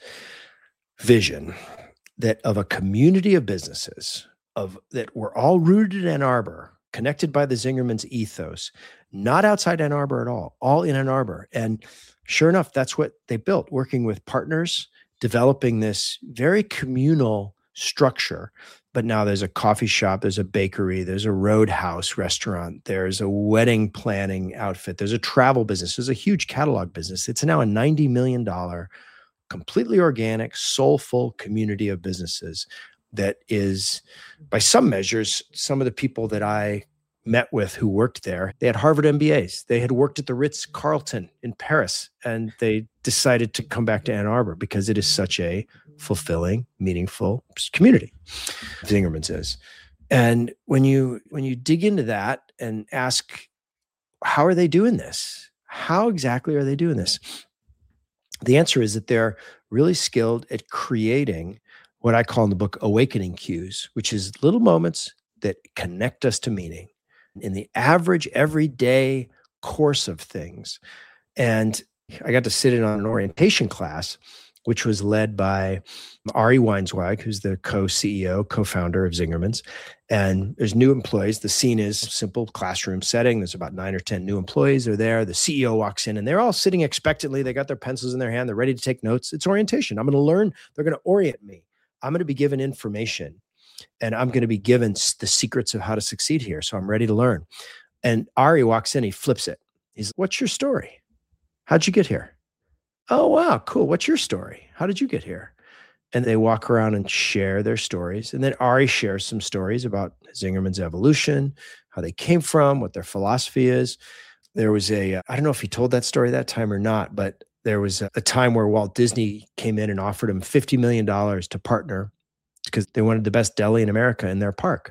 vision that of a community of businesses of that were all rooted in Ann Arbor, connected by the Zingerman's ethos, not outside Ann Arbor at all, all in Ann Arbor. And sure enough, that's what they built, working with partners, developing this very communal structure. But now there's a coffee shop, there's a bakery, there's a roadhouse restaurant, there's a wedding planning outfit, there's a travel business, there's a huge catalog business. It's now a ninety million dollars, completely organic, soulful community of businesses that is, by some measures, some of the people that I met with who worked there, they had Harvard M B As. They had worked at the Ritz-Carlton in Paris, and they decided to come back to Ann Arbor because it is such a fulfilling, meaningful community. Zingerman's is. And when you when you dig into that and ask, how are they doing this? How exactly are they doing this? The answer is that they're really skilled at creating what I call in the book awakening cues, which is little moments that connect us to meaning in the average everyday course of things. And I got to sit in on an orientation class, which was led by Ari Weinzweig, who's the co-C E O, co-founder of Zingerman's. And there's new employees. The scene is simple classroom setting. There's about nine or ten new employees are there. The C E O walks in and they're all sitting expectantly. They got their pencils in their hand. They're ready to take notes. It's orientation. I'm going to learn. They're going to orient me. I'm going to be given information and I'm going to be given the secrets of how to succeed here. So I'm ready to learn. And Ari walks in, he flips it. He's, what's your story? How'd you get here? Oh, wow, cool. What's your story? How did you get here? And they walk around and share their stories. And then Ari shares some stories about Zingerman's evolution, how they came from, what their philosophy is. There was a, I don't know if he told that story that time or not, but there was a, a time where Walt Disney came in and offered him fifty million dollars to partner because they wanted the best deli in America in their park.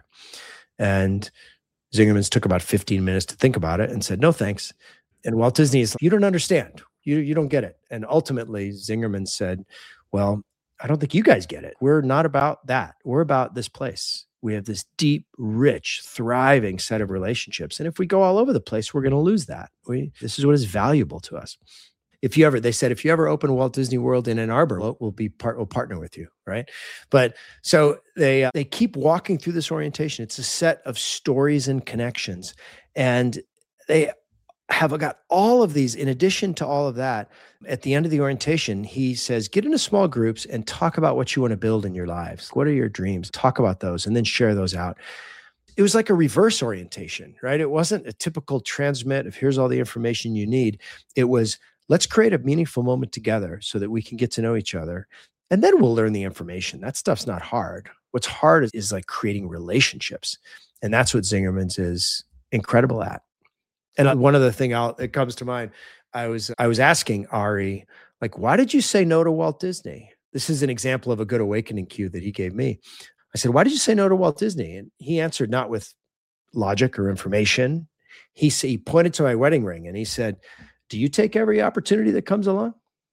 And Zingerman's took about fifteen minutes to think about it and said, no, thanks. And Walt Disney is like, you don't understand. You, you don't get it. And ultimately, Zingerman said, well, I don't think you guys get it. We're not about that. We're about this place. We have this deep, rich, thriving set of relationships. And if we go all over the place, we're going to lose that. We, this is what is valuable to us. If you ever, they said, if you ever open Walt Disney World in Ann Arbor, we'll, we'll be part, we'll partner with you, right? But so they uh, they keep walking through this orientation. It's a set of stories and connections, and they have got all of these. In addition to all of that, at the end of the orientation, he says, get into small groups and talk about what you want to build in your lives. What are your dreams? Talk about those, and then share those out. It was like a reverse orientation, right? It wasn't a typical transmit of here's all the information you need. It was, let's create a meaningful moment together so that we can get to know each other. And then we'll learn the information. That stuff's not hard. What's hard is, is like creating relationships. And that's what Zingerman's is incredible at. And one other thing I'll, that comes to mind, I was I was asking Ari, like, why did you say no to Walt Disney? This is an example of a good awakening cue that he gave me. I said, why did you say no to Walt Disney? And he answered not with logic or information. He, he pointed to my wedding ring and he said, do you take every opportunity that comes along?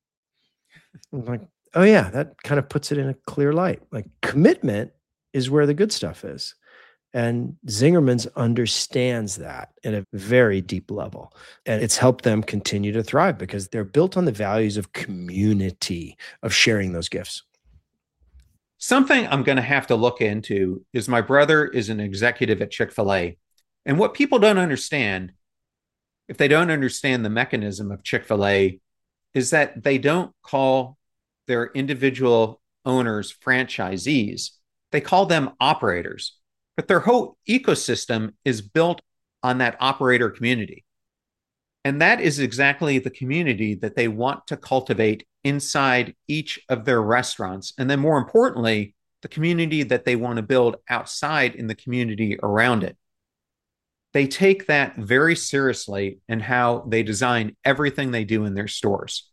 I'm like, oh yeah, that kind of puts it in a clear light. Like commitment is where the good stuff is. And Zingerman's understands that at a very deep level. And it's helped them continue to thrive because they're built on the values of community, of sharing those gifts. Something I'm going to have to look into is my brother is an executive at Chick-fil-A. And what people don't understand, if they don't understand the mechanism of Chick-fil-A, is that they don't call their individual owners franchisees. They call them operators. But their whole ecosystem is built on that operator community. And that is exactly the community that they want to cultivate inside each of their restaurants. And then more importantly, the community that they want to build outside in the community around it. They take that very seriously in how they design everything they do in their stores.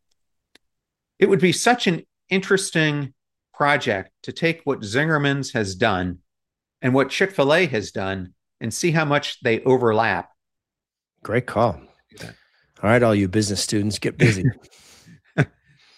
It would be such an interesting project to take what Zingerman's has done and what Chick-fil-A has done and see how much they overlap. Great call. All right, all you business students, get busy.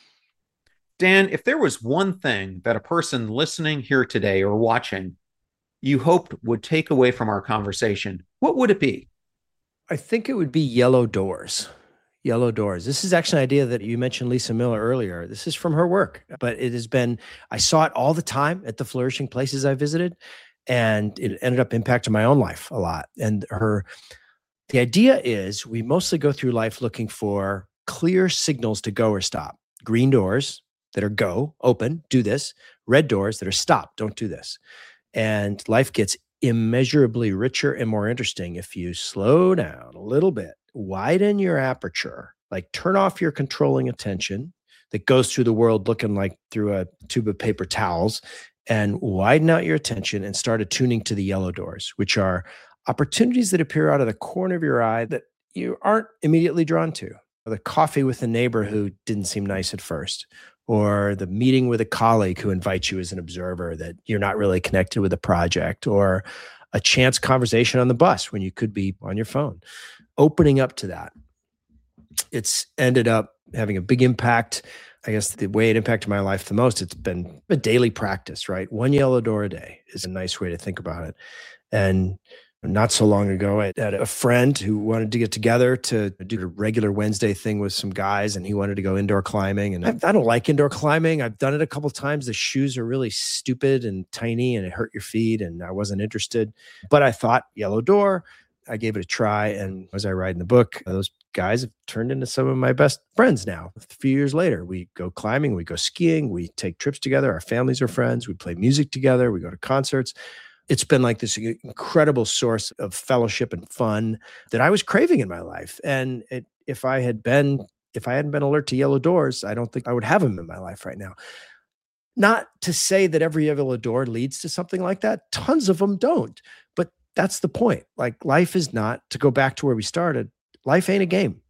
Dan, if there was one thing that a person listening here today or watching you hoped would take away from our conversation, what would it be? I think it would be yellow doors. Yellow doors. This is actually an idea that you mentioned Lisa Miller earlier. This is from her work, but it has been, I saw it all the time at the flourishing places I visited, and it ended up impacting my own life a lot. And her, the idea is we mostly go through life looking for clear signals to go or stop. Green doors that are go, open, do this. Red doors that are stop, don't do this. And life gets immeasurably richer and more interesting if you slow down a little bit, widen your aperture, like turn off your controlling attention that goes through the world looking like through a tube of paper towels, and widen out your attention and start attuning to the yellow doors, which are opportunities that appear out of the corner of your eye that you aren't immediately drawn to. The coffee with a neighbor who didn't seem nice at first, or the meeting with a colleague who invites you as an observer that you're not really connected with the project, or a chance conversation on the bus when you could be on your phone. Opening up to that. It's ended up having a big impact. I guess the way it impacted my life the most, it's been a daily practice, right? One yellow door a day is a nice way to think about it. And not so long ago, I had a friend who wanted to get together to do a regular Wednesday thing with some guys, and he wanted to go indoor climbing. And I, I don't like indoor climbing. I've done it a couple of times. The shoes are really stupid and tiny, and it hurt your feet, and I wasn't interested. But I thought, yellow door. I gave it a try. And as I write in the book, those guys have turned into some of my best friends now. A few years later, we go climbing, we go skiing, we take trips together. Our families are friends. We play music together. We go to concerts. It's been like this incredible source of fellowship and fun that I was craving in my life. And it, if I had been, if I hadn't been alert to yellow doors, I don't think I would have them in my life right now. Not to say that every yellow door leads to something like that. Tons of them don't. But that's the point. Like, life is not, to go back to where we started, life ain't a game.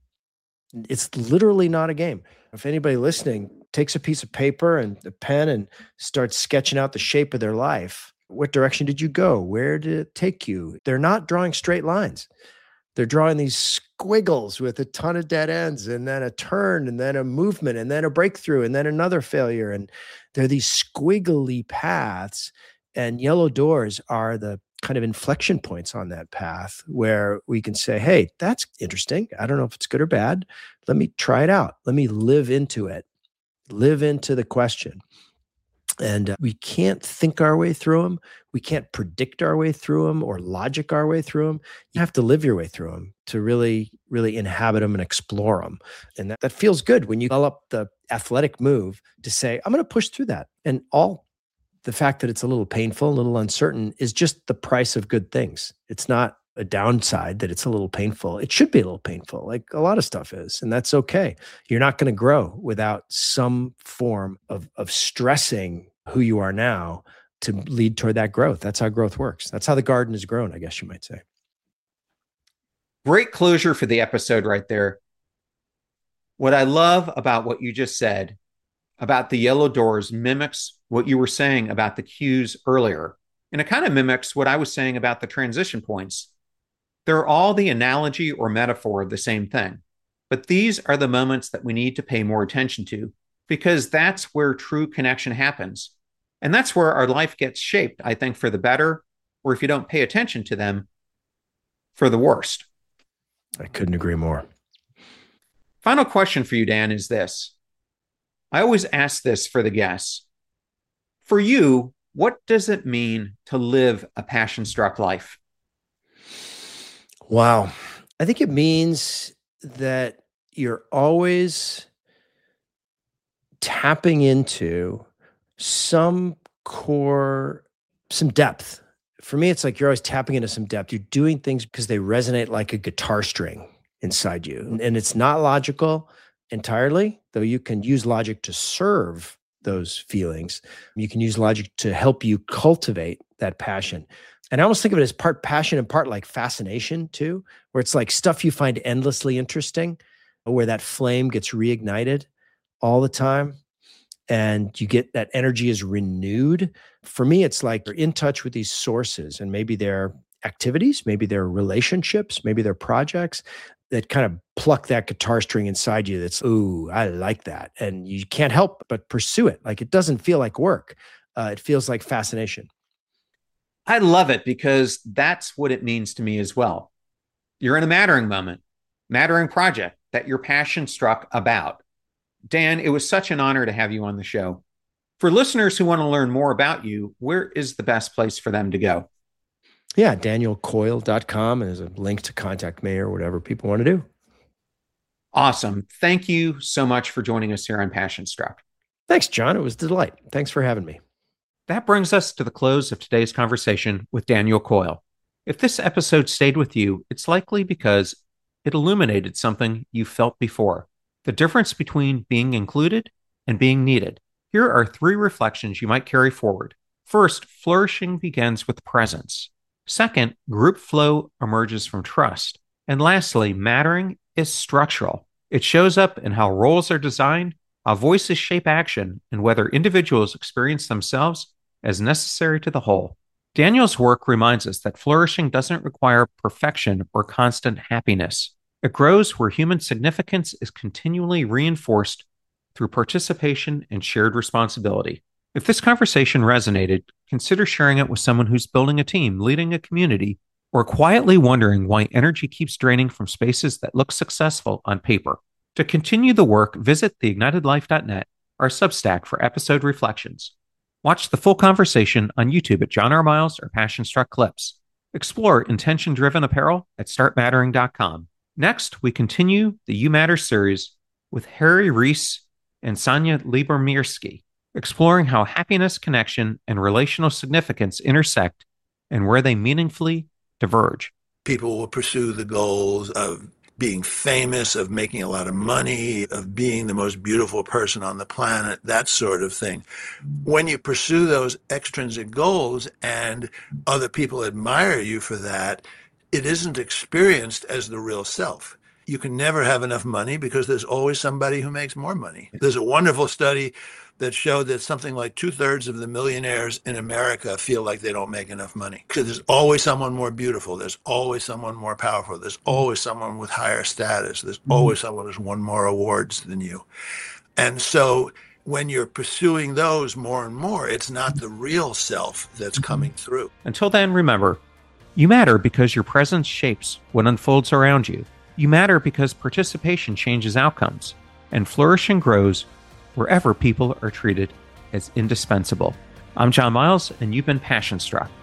It's literally not a game. If anybody listening takes a piece of paper and a pen and starts sketching out the shape of their life, what direction did you go? Where did it take you? They're not drawing straight lines. They're drawing these squiggles with a ton of dead ends, and then a turn, and then a movement, and then a breakthrough, and then another failure. And they're these squiggly paths, and yellow doors are the kind of inflection points on that path where we can say, hey, that's interesting. I don't know if it's good or bad. Let me try it out. Let me live into it. Live into the question. And uh, we can't think our way through them. We can't predict our way through them or logic our way through them. You have to live your way through them to really, really inhabit them and explore them. And that, that feels good when you develop the athletic move to say, I'm going to push through that. And all the fact that it's a little painful, a little uncertain is just the price of good things. It's not a downside that it's a little painful. It should be a little painful, like a lot of stuff is, and that's okay. You're not going to grow without some form of, of stressing who you are now to lead toward that growth. That's how growth works. That's how the garden is grown, I guess you might say. Great closure for the episode right there. What I love about what you just said about the yellow doors mimics what you were saying about the cues earlier. And it kind of mimics what I was saying about the transition points. They're all the analogy or metaphor of the same thing. But these are the moments that we need to pay more attention to, because that's where true connection happens. And that's where our life gets shaped, I think, for the better, or if you don't pay attention to them, for the worst. I couldn't agree more. Final question for you, Dan, is this. I always ask this for the guests. For you, what does it mean to live a passion-struck life? Wow. I think it means that you're always tapping into some core, some depth. For me, it's like you're always tapping into some depth. You're doing things because they resonate like a guitar string inside you. And it's not logical entirely, though you can use logic to serve those feelings. You can use logic to help you cultivate that passion. And I almost think of it as part passion and part like fascination too, where it's like stuff you find endlessly interesting, where that flame gets reignited all the time. And you get that energy is renewed. For me, it's like you're in touch with these sources, and maybe they're activities, maybe they're relationships, maybe they're projects that kind of pluck that guitar string inside you that's, ooh, I like that. And you can't help but pursue it. Like, it doesn't feel like work. Uh, it feels like fascination. I love it because that's what it means to me as well. You're in a mattering moment, mattering project that your passion struck about. Dan, it was such an honor to have you on the show. For listeners who want to learn more about you, where is the best place for them to go? Yeah, daniel coyle dot com, and there's a link to contact me or whatever people want to do. Awesome. Thank you so much for joining us here on Passion Struck. Thanks, John. It was a delight. Thanks for having me. That brings us to the close of today's conversation with Daniel Coyle. If this episode stayed with you, it's likely because it illuminated something you felt before, the difference between being included and being needed. Here are three reflections you might carry forward. First, flourishing begins with presence. Second, group flow emerges from trust. And lastly, mattering is structural. It shows up in how roles are designed, how voices shape action, and whether individuals experience themselves as necessary to the whole. Daniel's work reminds us that flourishing doesn't require perfection or constant happiness. It grows where human significance is continually reinforced through participation and shared responsibility. If this conversation resonated, consider sharing it with someone who's building a team, leading a community, or quietly wondering why energy keeps draining from spaces that look successful on paper. To continue the work, visit the ignited life dot net, our Substack for episode reflections. Watch the full conversation on YouTube at John R. Miles or Passion Struck Clips. Explore intention-driven apparel at start mattering dot com. Next, we continue the You Matter series with Harry Reese and Sonia Liebermirsky, exploring how happiness, connection, and relational significance intersect and where they meaningfully diverge. People will pursue the goals of being famous, of making a lot of money, of being the most beautiful person on the planet, that sort of thing. When you pursue those extrinsic goals and other people admire you for that, it isn't experienced as the real self. You can never have enough money because there's always somebody who makes more money. There's a wonderful study that showed that something like two-thirds of the millionaires in America feel like they don't make enough money. Because there's always someone more beautiful. There's always someone more powerful. There's always someone with higher status. There's always someone who's won more awards than you. And so when you're pursuing those more and more, it's not the real self that's coming through. Until then, remember, you matter because your presence shapes what unfolds around you. You matter because participation changes outcomes, and flourishing grows wherever people are treated as indispensable. I'm John Miles, and you've been Passion Struck.